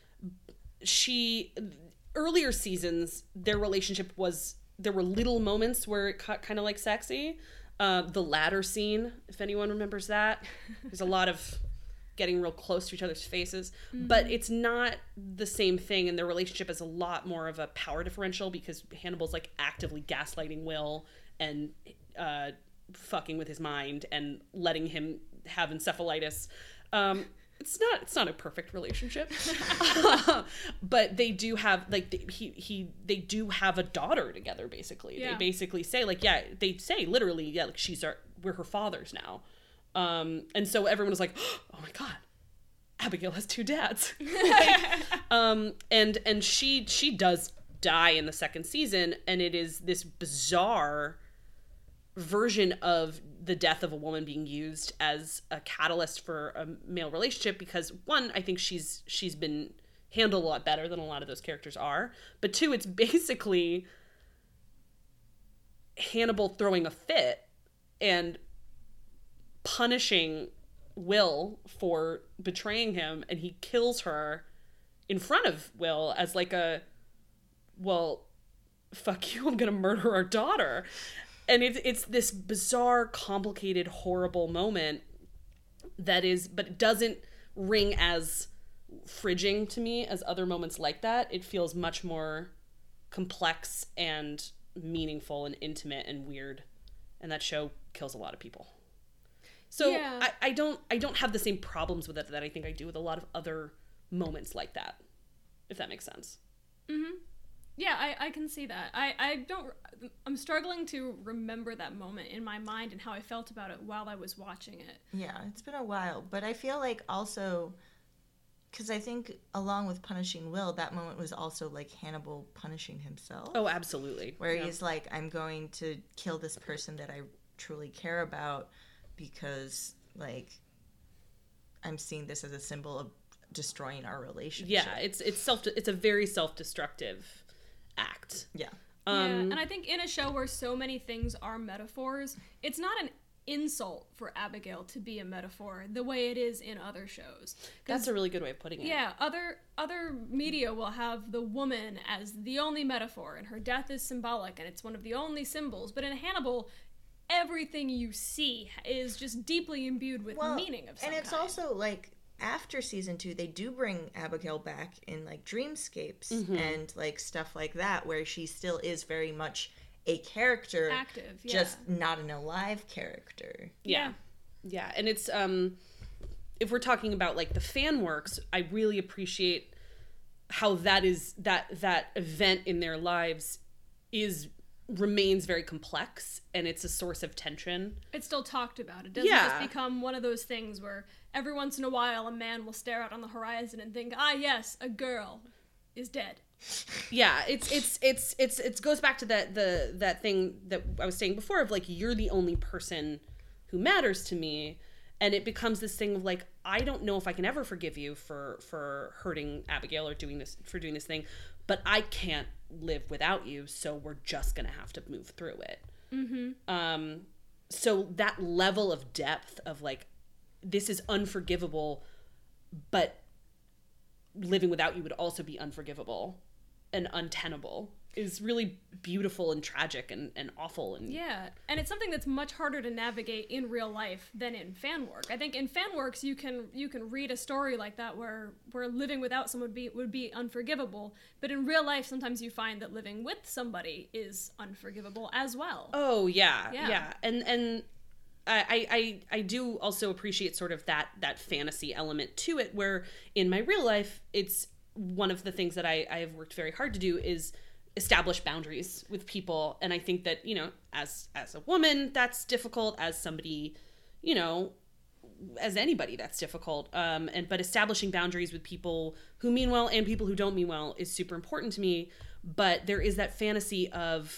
she earlier seasons, their relationship was there were little moments where it got kind of like sexy. Uh, the ladder scene, if anyone remembers that, there's a lot of getting real close to each other's faces, mm-hmm. but it's not the same thing, and their relationship is a lot more of a power differential because Hannibal's like actively gaslighting Will and uh, fucking with his mind and letting him have encephalitis. Um, it's not it's not a perfect relationship, but they do have like they, he he they do have a daughter together. Basically, yeah. They basically say like yeah they say literally yeah like she's our we're her fathers now. Um, and so everyone was like, oh my God, Abigail has two dads. like, um, and, and she, she does die in the second season. And it is this bizarre version of the death of a woman being used as a catalyst for a male relationship. Because one, I think she's, she's been handled a lot better than a lot of those characters are. But two, it's basically Hannibal throwing a fit and punishing Will for betraying him, and he kills her in front of Will as like a, well, fuck you, I'm gonna murder our daughter. And it's it's this bizarre, complicated, horrible moment that is, but it doesn't ring as fridging to me as other moments like that. It feels much more complex and meaningful and intimate and weird, and that show kills a lot of people. So yeah. I, I don't I don't have the same problems with it that I think I do with a lot of other moments like that, if that makes sense. Mm-hmm. Yeah, I, I can see that. I, I don't... I'm struggling to remember that moment in my mind and how I felt about it while I was watching it. Yeah, it's been a while. But I feel like also... Because I think along with punishing Will, that moment was also like Hannibal punishing himself. Oh, absolutely. Where yeah. he's like, I'm going to kill this person that I truly care about because, like, I'm seeing this as a symbol of destroying our relationship. Yeah, it's it's self it's a very self-destructive act. Yeah. Um, yeah, and I think in a show where so many things are metaphors, it's not an insult for Abigail to be a metaphor the way it is in other shows. That's a really good way of putting it. Yeah, other other media will have the woman as the only metaphor, and her death is symbolic, and it's one of the only symbols. But in Hannibal, everything you see is just deeply imbued with well, meaning of some and it's kind. also like after season two they do bring Abigail back in like dreamscapes mm-hmm. and like stuff like that where she still is very much a character, active, yeah. just not an alive character. Yeah. yeah. Yeah, and it's um if we're talking about like the fan works, I really appreciate how that is that that event in their lives is remains very complex, and it's a source of tension. It's still talked about. It doesn't Yeah. just become one of those things where every once in a while a man will stare out on the horizon and think, ah, yes, a girl is dead. Yeah, it's it's it's it's it goes back to that the that thing that I was saying before of like, you're the only person who matters to me, and it becomes this thing of like, I don't know if I can ever forgive you for for hurting Abigail or doing this for doing this thing, but I can't live without you, so we're just gonna have to move through it. Mm-hmm. Um, so that level of depth of like, this is unforgivable, but living without you would also be unforgivable and untenable is really beautiful and tragic and, and awful. And Yeah, and it's something that's much harder to navigate in real life than in fan work. I think in fan works you can you can read a story like that where where living without someone would be would be unforgivable, but in real life sometimes you find that living with somebody is unforgivable as well. Oh yeah, Yeah. yeah, and and I, I I do also appreciate sort of that that fantasy element to it, where in my real life it's one of the things that I I have worked very hard to do is establish boundaries with people. And I think that, you know, as as a woman, that's difficult. As somebody, you know, as anybody, that's difficult. Um, and but establishing boundaries with people who mean well and people who don't mean well is super important to me. But there is that fantasy of,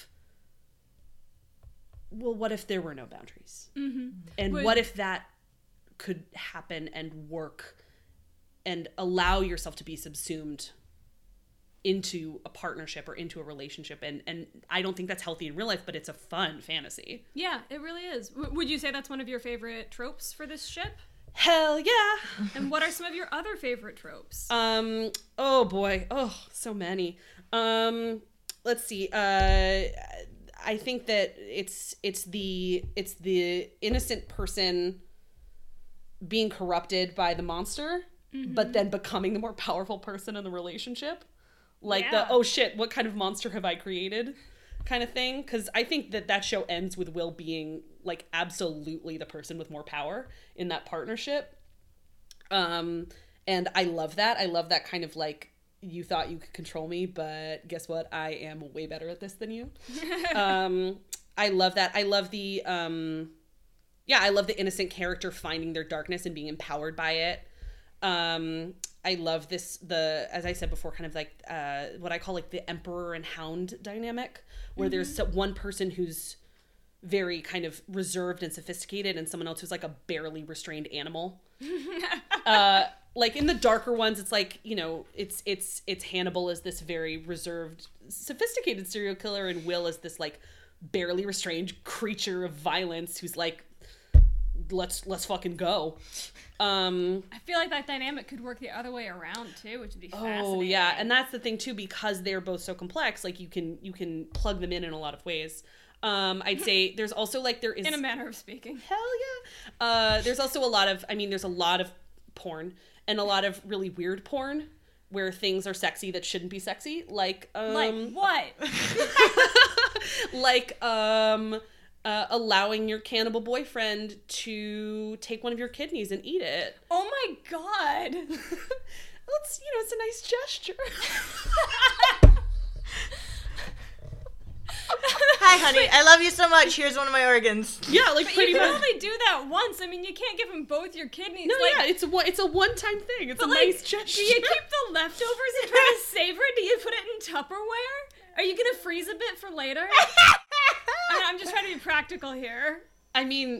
well, what if there were no boundaries? Mm-hmm. And Would- what if that could happen and work and allow yourself to be subsumed into a partnership or into a relationship? And and I don't think that's healthy in real life, but it's a fun fantasy. Yeah, it really is. W- would you say that's one of your favorite tropes for this ship? Hell yeah. And what are some of your other favorite tropes? Um oh boy. Oh, so many. Um let's see. Uh I think that it's it's the it's the innocent person being corrupted by the monster, Mm-hmm. but then becoming the more powerful person in the relationship. Like Yeah. the, oh shit, what kind of monster have I created kind of thing. Because I think that that show ends with Will being like absolutely the person with more power in that partnership. Um, and I love that. I love that kind of like, you thought you could control me, but guess what? I am way better at this than you. um, I love that. I love the, um, yeah, I love the innocent character finding their darkness and being empowered by it. Um, I love this, the, as I said before, kind of like, uh, what I call like the emperor and hound dynamic, where mm-hmm. there's so, one person who's very kind of reserved and sophisticated and someone else who's like a barely restrained animal. uh, like in the darker ones, it's like, you know, it's, it's, it's Hannibal is this very reserved, sophisticated serial killer, and Will is this like barely restrained creature of violence who's like, let's, let's fucking go. Um, I feel like that dynamic could work the other way around too, which would be fascinating. Oh yeah, and that's the thing too, because they're both so complex. Like you can you can plug them in in a lot of ways. Um, I'd say there's also like there is in a manner of speaking. Hell yeah. Uh, there's also a lot of I mean there's a lot of porn and a lot of really weird porn where things are sexy that shouldn't be sexy. Like um, like what? like um. Uh, allowing your cannibal boyfriend to take one of your kidneys and eat it. Oh my god. Well, it's, you know, it's a nice gesture. Hi, honey. I love you so much. Here's one of my organs. Yeah, like But pretty you can much. only do that once. I mean, you can't give him both your kidneys. No, like, yeah, it's a one, it's a one-time thing. It's a but like, nice gesture. do you keep the leftovers and try to savor it? Do you put it in Tupperware? Are you gonna freeze a bit for later? I, I'm just trying to be practical here. I mean,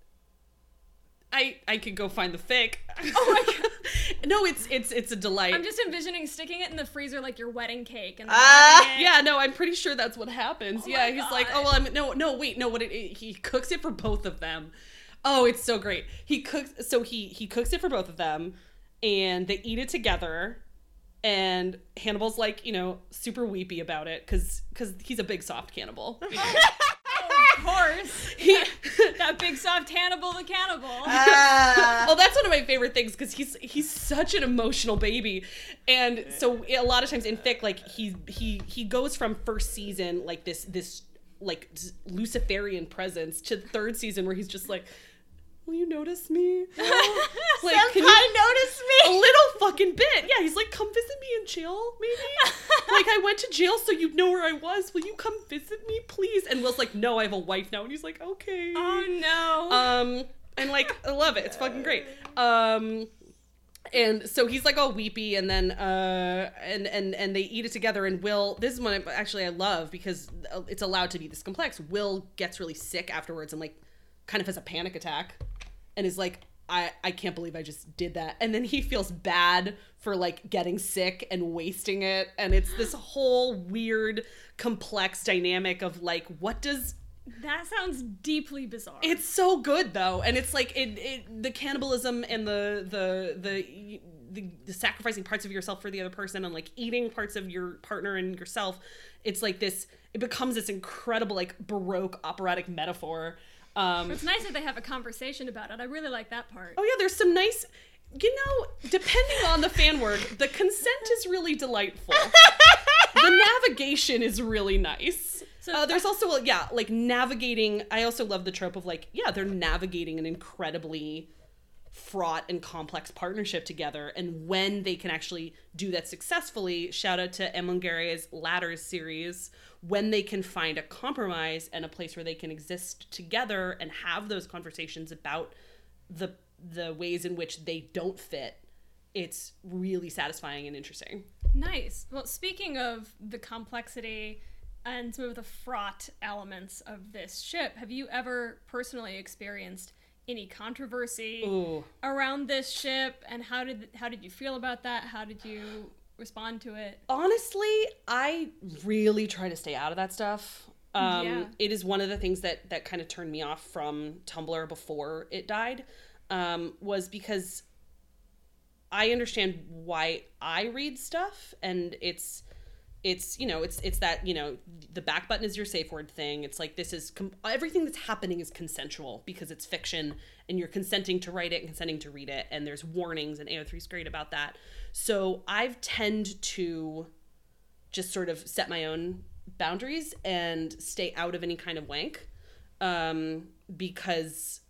I I could go find the fic. Oh my god. No, it's it's it's a delight. I'm just envisioning sticking it in the freezer like your wedding cake and Ah! having it. Yeah, no, I'm pretty sure that's what happens. Oh yeah, my he's God. like, oh well, I'm no, no, wait, no, what it, it, he cooks it for both of them. Oh, it's so great. He cooks, so he he cooks it for both of them, and they eat it together. And Hannibal's like, you know, super weepy about it because because he's a big soft cannibal. Of course. He, That big soft Hannibal the cannibal. Ah. well, that's one of my favorite things because he's he's such an emotional baby, and so a lot of times in fic, like he he he goes from first season like this this like Luciferian presence to the third season where he's just like, will you notice me? Like, can you- Senpai, notice a me. little fucking bit. Yeah, he's like, come visit me in jail, maybe? Like, I went to jail so you'd know where I was. Will you come visit me, please? And Will's like, no, I have a wife now. And he's like, okay. Oh, no. Um, and, like, I love it. It's fucking great. Um... And so he's like all weepy, and then uh and and and they eat it together, and Will, this is one I, actually I love because it's allowed to be this complex. Will gets really sick afterwards and like kind of has a panic attack and is like, I I can't believe I just did that. And then he feels bad for like getting sick and wasting it, and it's this whole weird complex dynamic of like, what does That sounds deeply bizarre. It's so good though, and it's like it, it the cannibalism and the, the the the the sacrificing parts of yourself for the other person and like eating parts of your partner and yourself. It's like this. It becomes this incredible like Baroque operatic metaphor. Um, it's nice that they have a conversation about it. I really like that part. Oh yeah, there's some nice. You know, depending on the fan work, the consent is really delightful. The navigation is really nice. So uh, there's also, yeah, like navigating. I also love the trope of like, yeah, they're navigating an incredibly fraught and complex partnership together. And when they can actually do that successfully, shout out to Emungare's Ladders series, when they can find a compromise and a place where they can exist together and have those conversations about the the ways in which they don't fit, it's really satisfying and interesting. Nice. Well, speaking of the complexity and some of the fraught elements of this ship, have you ever personally experienced any controversy Ooh. around this ship, and how did how did you feel about that? How did you respond to it? Honestly, I really try to stay out of that stuff. Um, yeah. It is one of the things that, that kind of turned me off from Tumblr before it died, um, was because I understand why I read stuff, and it's it's you know it's it's that, you know, the back button is your safe word thing. It's like, this is com- everything that's happening is consensual because it's fiction and you're consenting to write it and consenting to read it, and there's warnings, and A O three is great about that. So I've tend to just sort of set my own boundaries and stay out of any kind of wank, um, because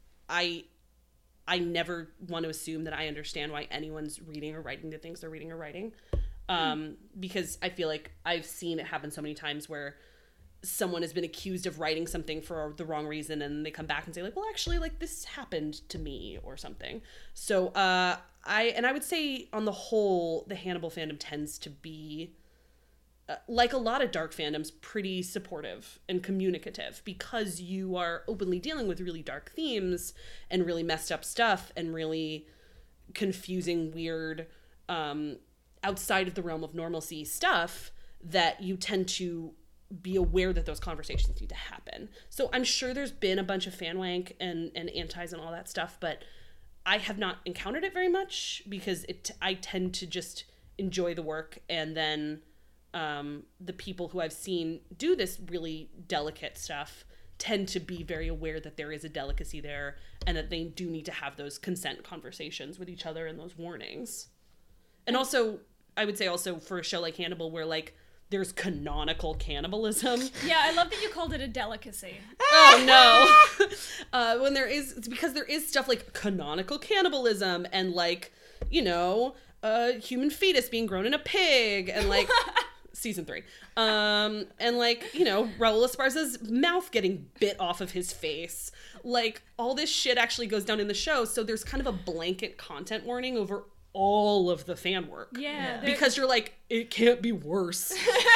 I I never want to assume that I understand why anyone's reading or writing the things they're reading or writing. Um, because I feel like I've seen it happen so many times where someone has been accused of writing something for the wrong reason, and they come back and say like, well, actually, like, this happened to me or something. So, uh, I, and I would say on the whole, the Hannibal fandom tends to be, uh, like a lot of dark fandoms, pretty supportive and communicative, because you are openly dealing with really dark themes and really messed up stuff and really confusing, weird, um, outside of the realm of normalcy stuff, that you tend to be aware that those conversations need to happen. So I'm sure there's been a bunch of fan wank and, and antis and all that stuff, but I have not encountered it very much because it I tend to just enjoy the work, and then um, the people who I've seen do this really delicate stuff tend to be very aware that there is a delicacy there and that they do need to have those consent conversations with each other and those warnings. And also, I would say also for a show like Hannibal, where like there's canonical cannibalism. Yeah, I love that you called it a delicacy. Oh no. uh, when there is, it's because there is stuff like canonical cannibalism and like, you know, a human fetus being grown in a pig, and like season three. Um, and like, you know, Raul Esparza's mouth getting bit off of his face. Like, all this shit actually goes down in the show. So there's kind of a blanket content warning over all of the fan work. Yeah. Because you're like, it can't be worse.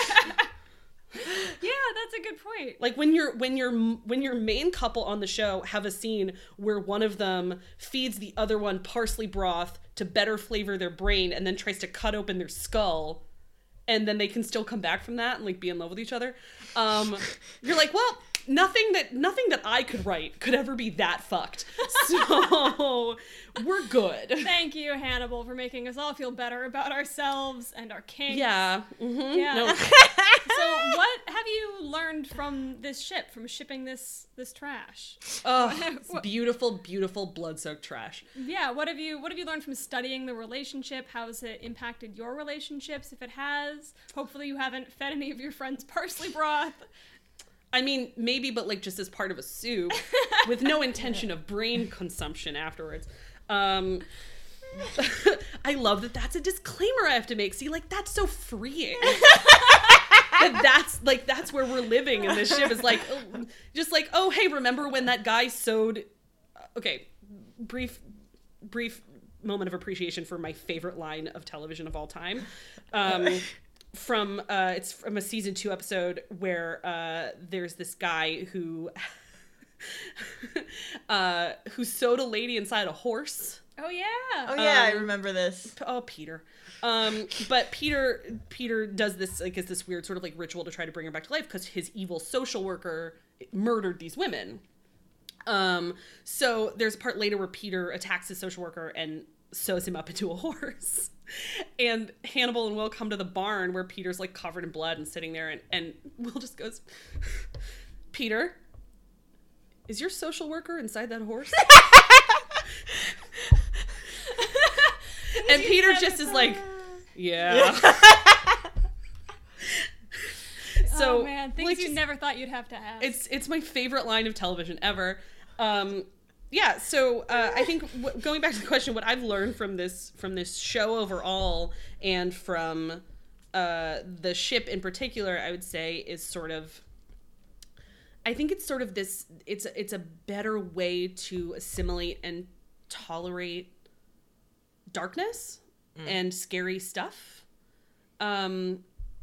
Yeah, that's a good point. Like when you're when you're when your main couple on the show have a scene where one of them feeds the other one parsley broth to better flavor their brain, and then tries to cut open their skull, and then they can still come back from that and like be in love with each other. Um, you're like, well, nothing that nothing that I could write could ever be that fucked. So we're good. Thank you, Hannibal, for making us all feel better about ourselves and our kinks. Yeah. Mm-hmm. Yeah. No. So what have you learned from this ship, from shipping this this trash? Oh, it's beautiful, beautiful blood-soaked trash. Yeah, what have you what have you learned from studying the relationship? How has it impacted your relationships, if it has? Hopefully you haven't fed any of your friends parsley broth. I mean, maybe, but like just as part of a soup with no intention of brain consumption afterwards. Um, I I love that that's a disclaimer I have to make. See, like, that's so freeing. that that's, like, that's where we're living in this ship. Is like, oh, just like, oh, hey, remember when that guy sewed... Okay, brief, brief moment of appreciation for my favorite line of television of all time. Um... From uh it's from a season two episode where uh there's this guy who uh who sewed a lady inside a horse. Oh yeah. Oh yeah, Um, I remember this. Oh, Peter. Um but Peter Peter does this, like, it's this weird sort of like ritual to try to bring her back to life because his evil social worker murdered these women. Um so there's a part later where Peter attacks his social worker and sews him up into a horse. And Hannibal and Will come to the barn where Peter's like covered in blood and sitting there, and, and Will just goes, Peter, is your social worker inside that horse? And Peter just is like, yeah. So, oh man, things like, you just- never thought you'd have to ask. It's it's my favorite line of television ever. Um, yeah, so uh, I think w- going back to the question, what I've learned from this from this show overall, and from uh, the ship in particular, I would say is sort of. I think it's sort of this. It's it's a better way to assimilate and tolerate darkness mm. and scary stuff. Um.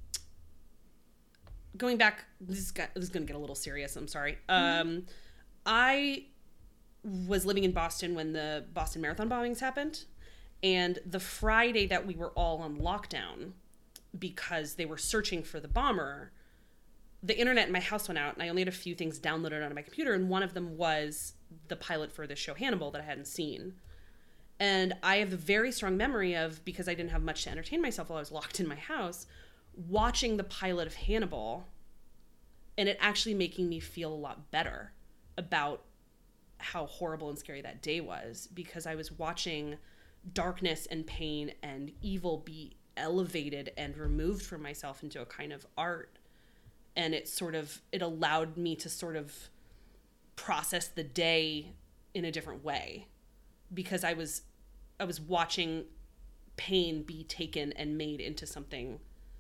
Going back, this is, this is going to get a little serious. I'm sorry. Um, mm-hmm. I was living in Boston when the Boston Marathon bombings happened, and the Friday that we were all on lockdown because they were searching for the bomber, the internet in my house went out, and I only had a few things downloaded onto my computer, and one of them was the pilot for this show Hannibal that I hadn't seen. And I have a very strong memory of, because I didn't have much to entertain myself while I was locked in my house, watching the pilot of Hannibal and it actually making me feel a lot better about how horrible and scary that day was, because I was watching darkness and pain and evil be elevated and removed from myself into a kind of art. And it sort of, it allowed me to sort of process the day in a different way, because I was, I was watching pain be taken and made into something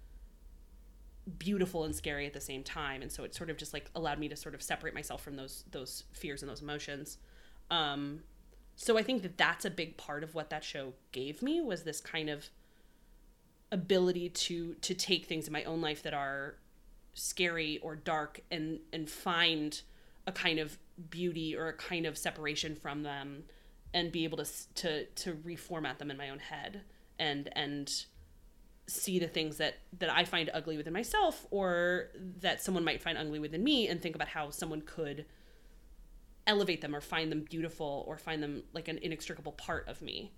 beautiful and scary at the same time. And so it sort of just like allowed me to sort of separate myself from those those fears and those emotions. Um, so I think that that's a big part of what that show gave me, was this kind of ability to to take things in my own life that are scary or dark and and find a kind of beauty or a kind of separation from them, and be able to to to reformat them in my own head and and see the things that, that I find ugly within myself, or that someone might find ugly within me, and think about how someone could elevate them or find them beautiful or find them like an inextricable part of me.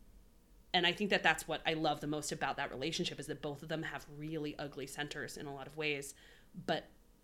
And I think that that's what I love the most about that relationship, is that both of them have really ugly centers in a lot of ways, but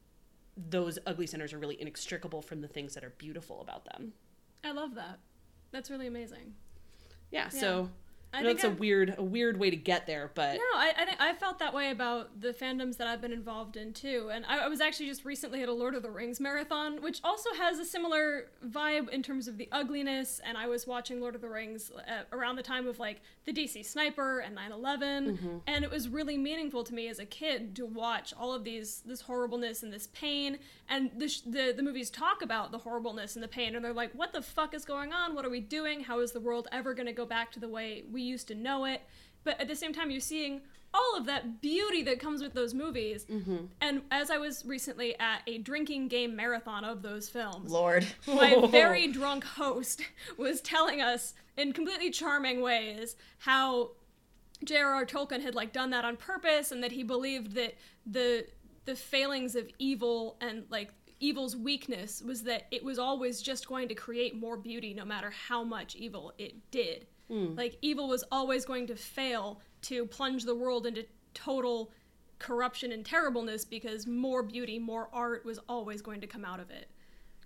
those ugly centers are really inextricable from the things that are beautiful about them. I love that. That's really amazing. Yeah, Yeah. so I I know think it's a I'm- weird, a weird way to get there, but No, I I, think I felt that way about the fandoms that I've been involved in too. And I, I was actually just recently at a Lord of the Rings marathon, which also has a similar vibe in terms of the ugliness. And I was watching Lord of the Rings uh, around the time of like the D C Sniper and nine eleven, Mm-hmm. and it was really meaningful to me as a kid to watch all of these this horribleness and this pain. And the sh- the the movies talk about the horribleness and the pain, and they're like, what the fuck is going on? What are we doing? How is the world ever going to go back to the way we used to know it? But at the same time, you're seeing all of that beauty that comes with those movies. Mm-hmm. And as I was recently at a drinking game marathon of those films, Lord. my very drunk host was telling us in completely charming ways how J R R. Tolkien had like done that on purpose, and that he believed that the the failings of evil and like evil's weakness was that it was always just going to create more beauty no matter how much evil it did. Mm. Like evil was always going to fail to plunge the world into total corruption and terribleness, because more beauty, more art was always going to come out of it.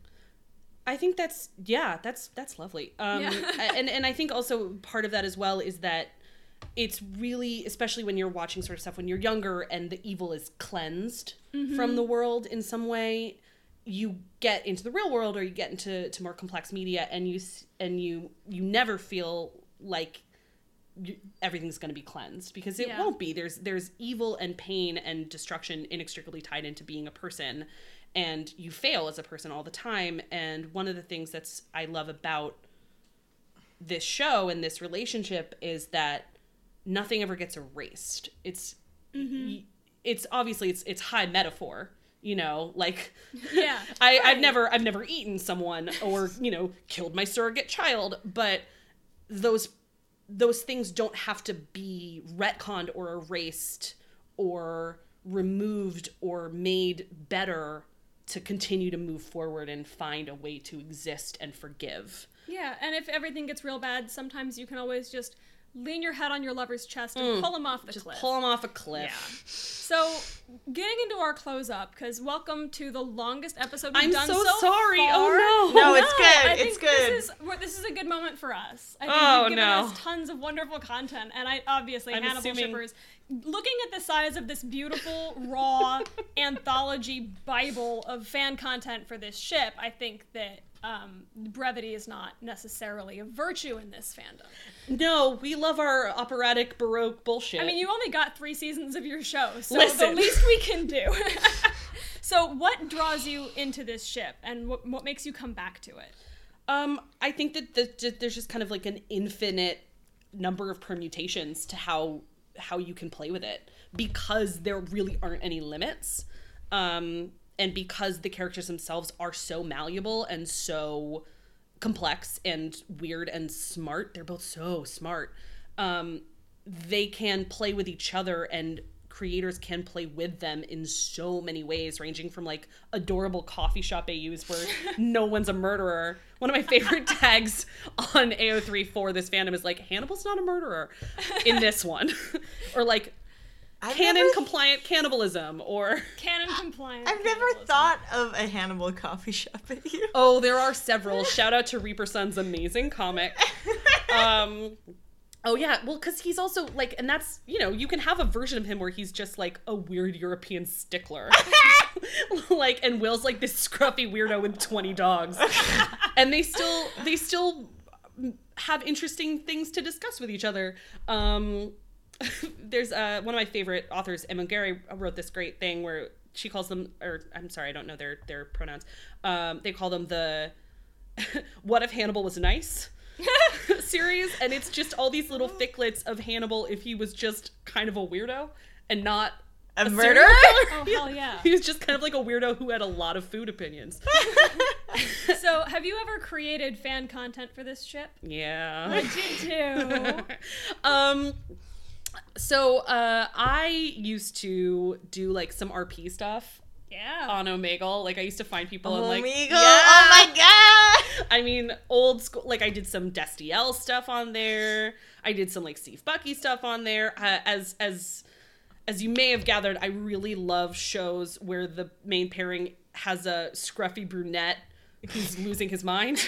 I think that's, yeah, that's, that's lovely. Um, Yeah. and, and I think also part of that as well is that it's really, especially when you're watching sort of stuff when you're younger and the evil is cleansed mm-hmm. from the world in some way, you get into the real world, or you get into to more complex media, and you and you you never feel like you, everything's going to be cleansed, because it Yeah. won't be. There's there's evil and pain and destruction inextricably tied into being a person, and you fail as a person all the time. And one of the things that's I love about this show and this relationship is that nothing ever gets erased. It's mm-hmm. it's obviously it's it's high metaphor, you know, like Yeah. I, right. I've never I've never eaten someone or, you know, killed my surrogate child, but those those things don't have to be retconned or erased or removed or made better to continue to move forward and find a way to exist and forgive. Yeah, and if everything gets real bad, sometimes you can always just lean your head on your lover's chest and mm. pull him off the just cliff. pull him off a cliff. Yeah. So, getting into our close-up, because welcome to the longest episode we've I'm done so, so sorry. far. Oh, no. No, it's good. I It's think good. This is, we're- this is a good moment for us. I think Oh, you've given no. us tons of wonderful content, and I obviously, I'm Hannibal assuming- Shippers, looking at the size of this beautiful, raw anthology Bible of fan content for this ship, I think that um, brevity is not necessarily a virtue in this fandom. No, we love our operatic Baroque bullshit. I mean, you only got three seasons of your show, so Listen. the least we can do. So what draws you into this ship, and what, what makes you come back to it? Um, I think that the, just, there's just kind of like an infinite number of permutations to how how you can play with it, because there really aren't any limits, um, and because the characters themselves are so malleable and so complex and weird and smart. They're both so smart. Um, they can play with each other, and creators can play with them in so many ways, ranging from like adorable coffee shop A Us where no one's a murderer. One of my favorite tags on A O three for this fandom is like, Hannibal's not a murderer in this one. Or like I've canon never- compliant cannibalism, or Canon compliant. I've never cannibalism. thought of a Hannibal coffee shop at you. oh, there are several. Shout out to Reaper Sun's amazing comic. Um, oh yeah, well, because he's also like, and that's, you know, you can have a version of him where he's just like a weird European stickler. Like, and Will's like this scruffy weirdo with twenty dogs. And they still, they still have interesting things to discuss with each other. Um, there's uh, one of my favorite authors, Emma Gary, wrote this great thing where she calls them, or I'm sorry, I don't know their, their pronouns. Um, they call them the What If Hannibal Was Nice series. And it's just all these little ficlets of Hannibal if he was just kind of a weirdo and not A, a murderer? Oh, hell yeah. He was just kind of like a weirdo who had a lot of food opinions. So, have you ever created fan content for this ship? Yeah. I did too. um so uh I used to do like some R P stuff Yeah. on Omegle. Like I used to find people and like Omegle? yeah! Oh my god! I mean, old school. Like I did some Destiel stuff on there. I did some like Steve Bucky stuff on there. Uh, as as as you may have gathered, I really love shows where the main pairing has a scruffy brunette who's losing his mind.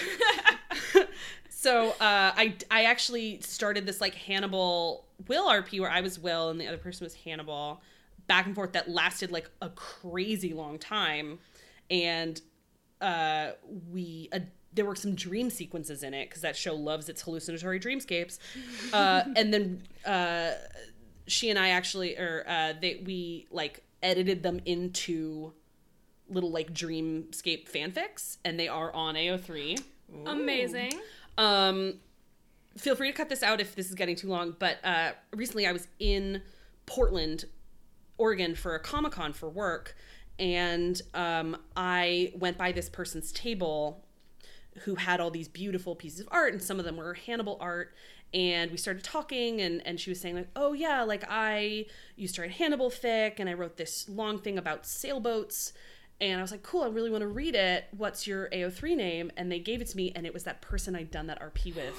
So uh, I I actually started this like Hannibal Will R P where I was Will and the other person was Hannibal, back and forth, that lasted like a crazy long time, and uh, we uh, there were some dream sequences in it because that show loves its hallucinatory dreamscapes, uh, and then uh, she and I actually or uh, they we like edited them into little like dreamscape fanfics, and they are on A O three. Amazing. Um, feel free to cut this out if this is getting too long, but uh, recently I was in Portland, Oregon for a Comic-Con for work, and um, I went by this person's table who had all these beautiful pieces of art, and some of them were Hannibal art, and we started talking, and, and she was saying like, oh yeah, like I used to write Hannibal fic, and I wrote this long thing about sailboats. And I was like, cool, I really want to read it. What's your A O three name? And they gave it to me, and it was that person I'd done that R P with,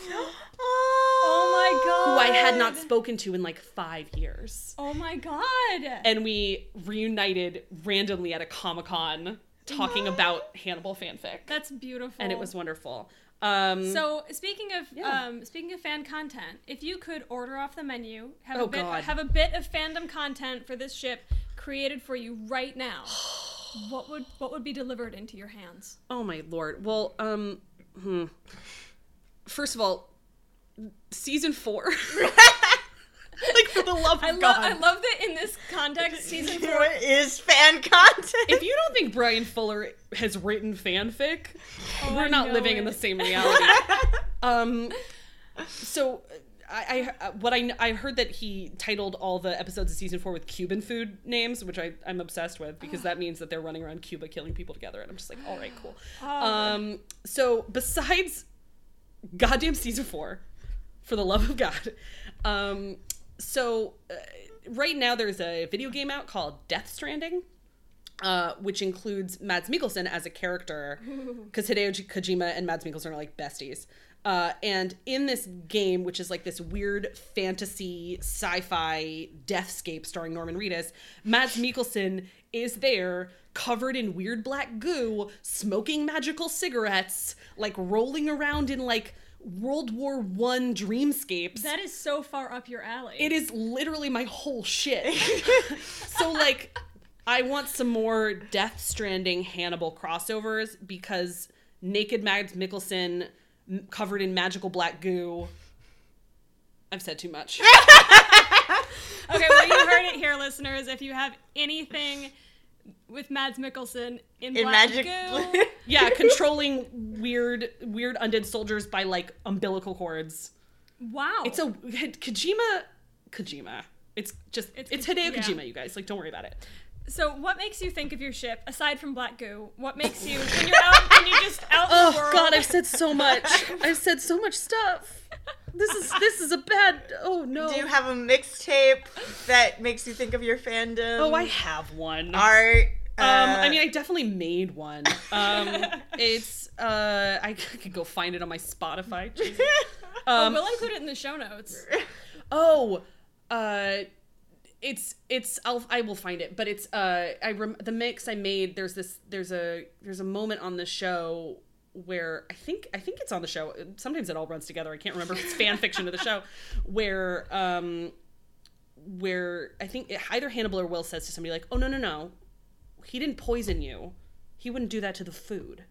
Oh my god. who I had not spoken to in like five years. Oh my god. And we reunited randomly at a Comic-Con talking about Hannibal fanfic. That's beautiful. And it was wonderful. Um, So speaking of Yeah. um, speaking of fan content, if you could order off the menu, have Oh, a bit God. have a bit of fandom content for this ship created for you right now, what would what would be delivered into your hands? oh my lord. Well, um, hmm. First of all, season four. the love of I love God. I love that in this context, season four. What is fan content? If you don't think Brian Fuller has written fanfic, Oh, we're I not know living in it. the same reality. um, so I, I what I I heard that he titled all the episodes of season four with Cuban food names, which I I'm obsessed with because that means that they're running around Cuba killing people together, and I'm just like, all right, cool. Oh. Um, so besides goddamn season four, for the love of God, um, so uh, right now there's a video game out called Death Stranding. Uh, which includes Mads Mikkelsen as a character, because Hideo Kojima and Mads Mikkelsen are like besties. Uh, and in this game, which is like this weird fantasy sci-fi deathscape starring Norman Reedus, Mads Mikkelsen is there covered in weird black goo, smoking magical cigarettes, like rolling around in like World War One dreamscapes. That is so far up your alley. It is literally my whole shit. So like, I want some more Death Stranding Hannibal crossovers because naked Mads Mikkelsen m- covered in magical black goo. I've said too much. Okay, well, you heard it here, listeners. If you have anything with Mads Mikkelsen in, In black magic. goo, Yeah, controlling weird, weird undead soldiers by like umbilical cords. wow. It's a Kojima. Kojima. It's just It's it's, Ko- Hideo yeah. Kojima, you guys. Like, don't worry about it. So, what makes you think of your ship aside from black goo? What makes you when you're out when you're just out in Oh the world? God, I've said so much. I've said so much stuff. This is this is a bad. Oh no. Do you have a mixtape that makes you think of your fandom? Oh, I have one. Um, Art. Uh, I mean, I definitely made one. Um, it's uh, I could go find it on my Spotify. Jesus. Oh, Um, we'll include it in the show notes. oh, uh, it's it's I'll I will find it, but it's uh, I rem- the mix I made. There's this there's a there's a moment on the show where I think I think it's on the show. Sometimes it all runs together. I can't remember if it's fan fiction of the show, where um, where I think it, either Hannibal or Will says to somebody like, "Oh no no no, he didn't poison you. He wouldn't do that to the food."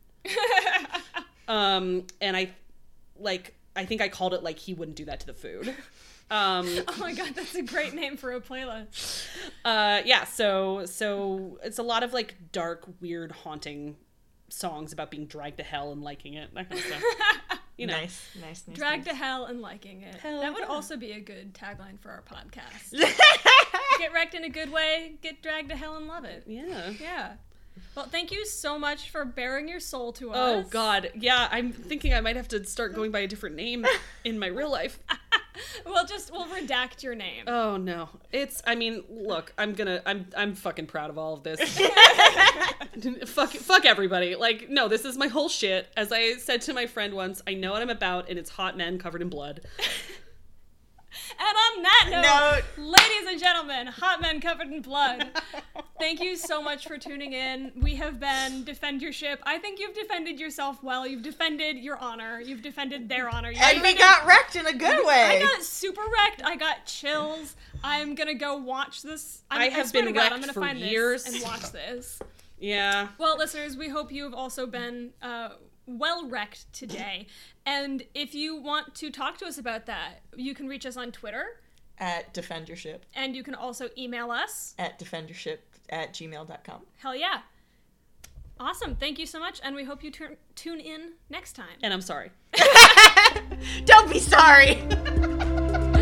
um, and I like I think I called it like he wouldn't do that to the food. Um, Oh my God, that's a great name for a playlist. uh, yeah, so so it's a lot of like dark, weird, haunting songs about being dragged to hell and liking it, that kind of stuff. You know. Nice, nice, nice. Dragged nice. to hell and liking it. Hell that would yeah. also be a good tagline for our podcast. Get wrecked in a good way, get dragged to hell and love it. Yeah. Yeah. Well, thank you so much for bearing your soul to us. Oh God, yeah. I'm thinking I might have to start going by a different name in my real life. We'll just we'll redact your name. Oh no, it's. I mean, look, I'm gonna. I'm. I'm fucking proud of all of this. fuck. Fuck everybody. Like, no, this is my whole shit. As I said to my friend once, I know what I'm about, and it's hot men covered in blood. And on that note, Note. ladies and gentlemen, hot men covered in blood, thank you so much for tuning in. We have been Defend Your Ship. I think you've defended yourself well. You've defended your honor. You've defended their honor. You've And we defended- got wrecked in a good way. I got super wrecked. I got chills. I'm gonna go watch this. I'm, I have swear been to God, I'm wrecked gonna for find years. this and watch this. Yeah. Well, listeners, we hope you've also been uh, well wrecked today. And if you want to talk to us about that, you can reach us on Twitter, At Defend Your Ship. and you can also email us. At defend your ship at gmail dot com. Hell yeah. Awesome. Thank you so much, and we hope you turn tune in next time. And I'm sorry. Don't be sorry.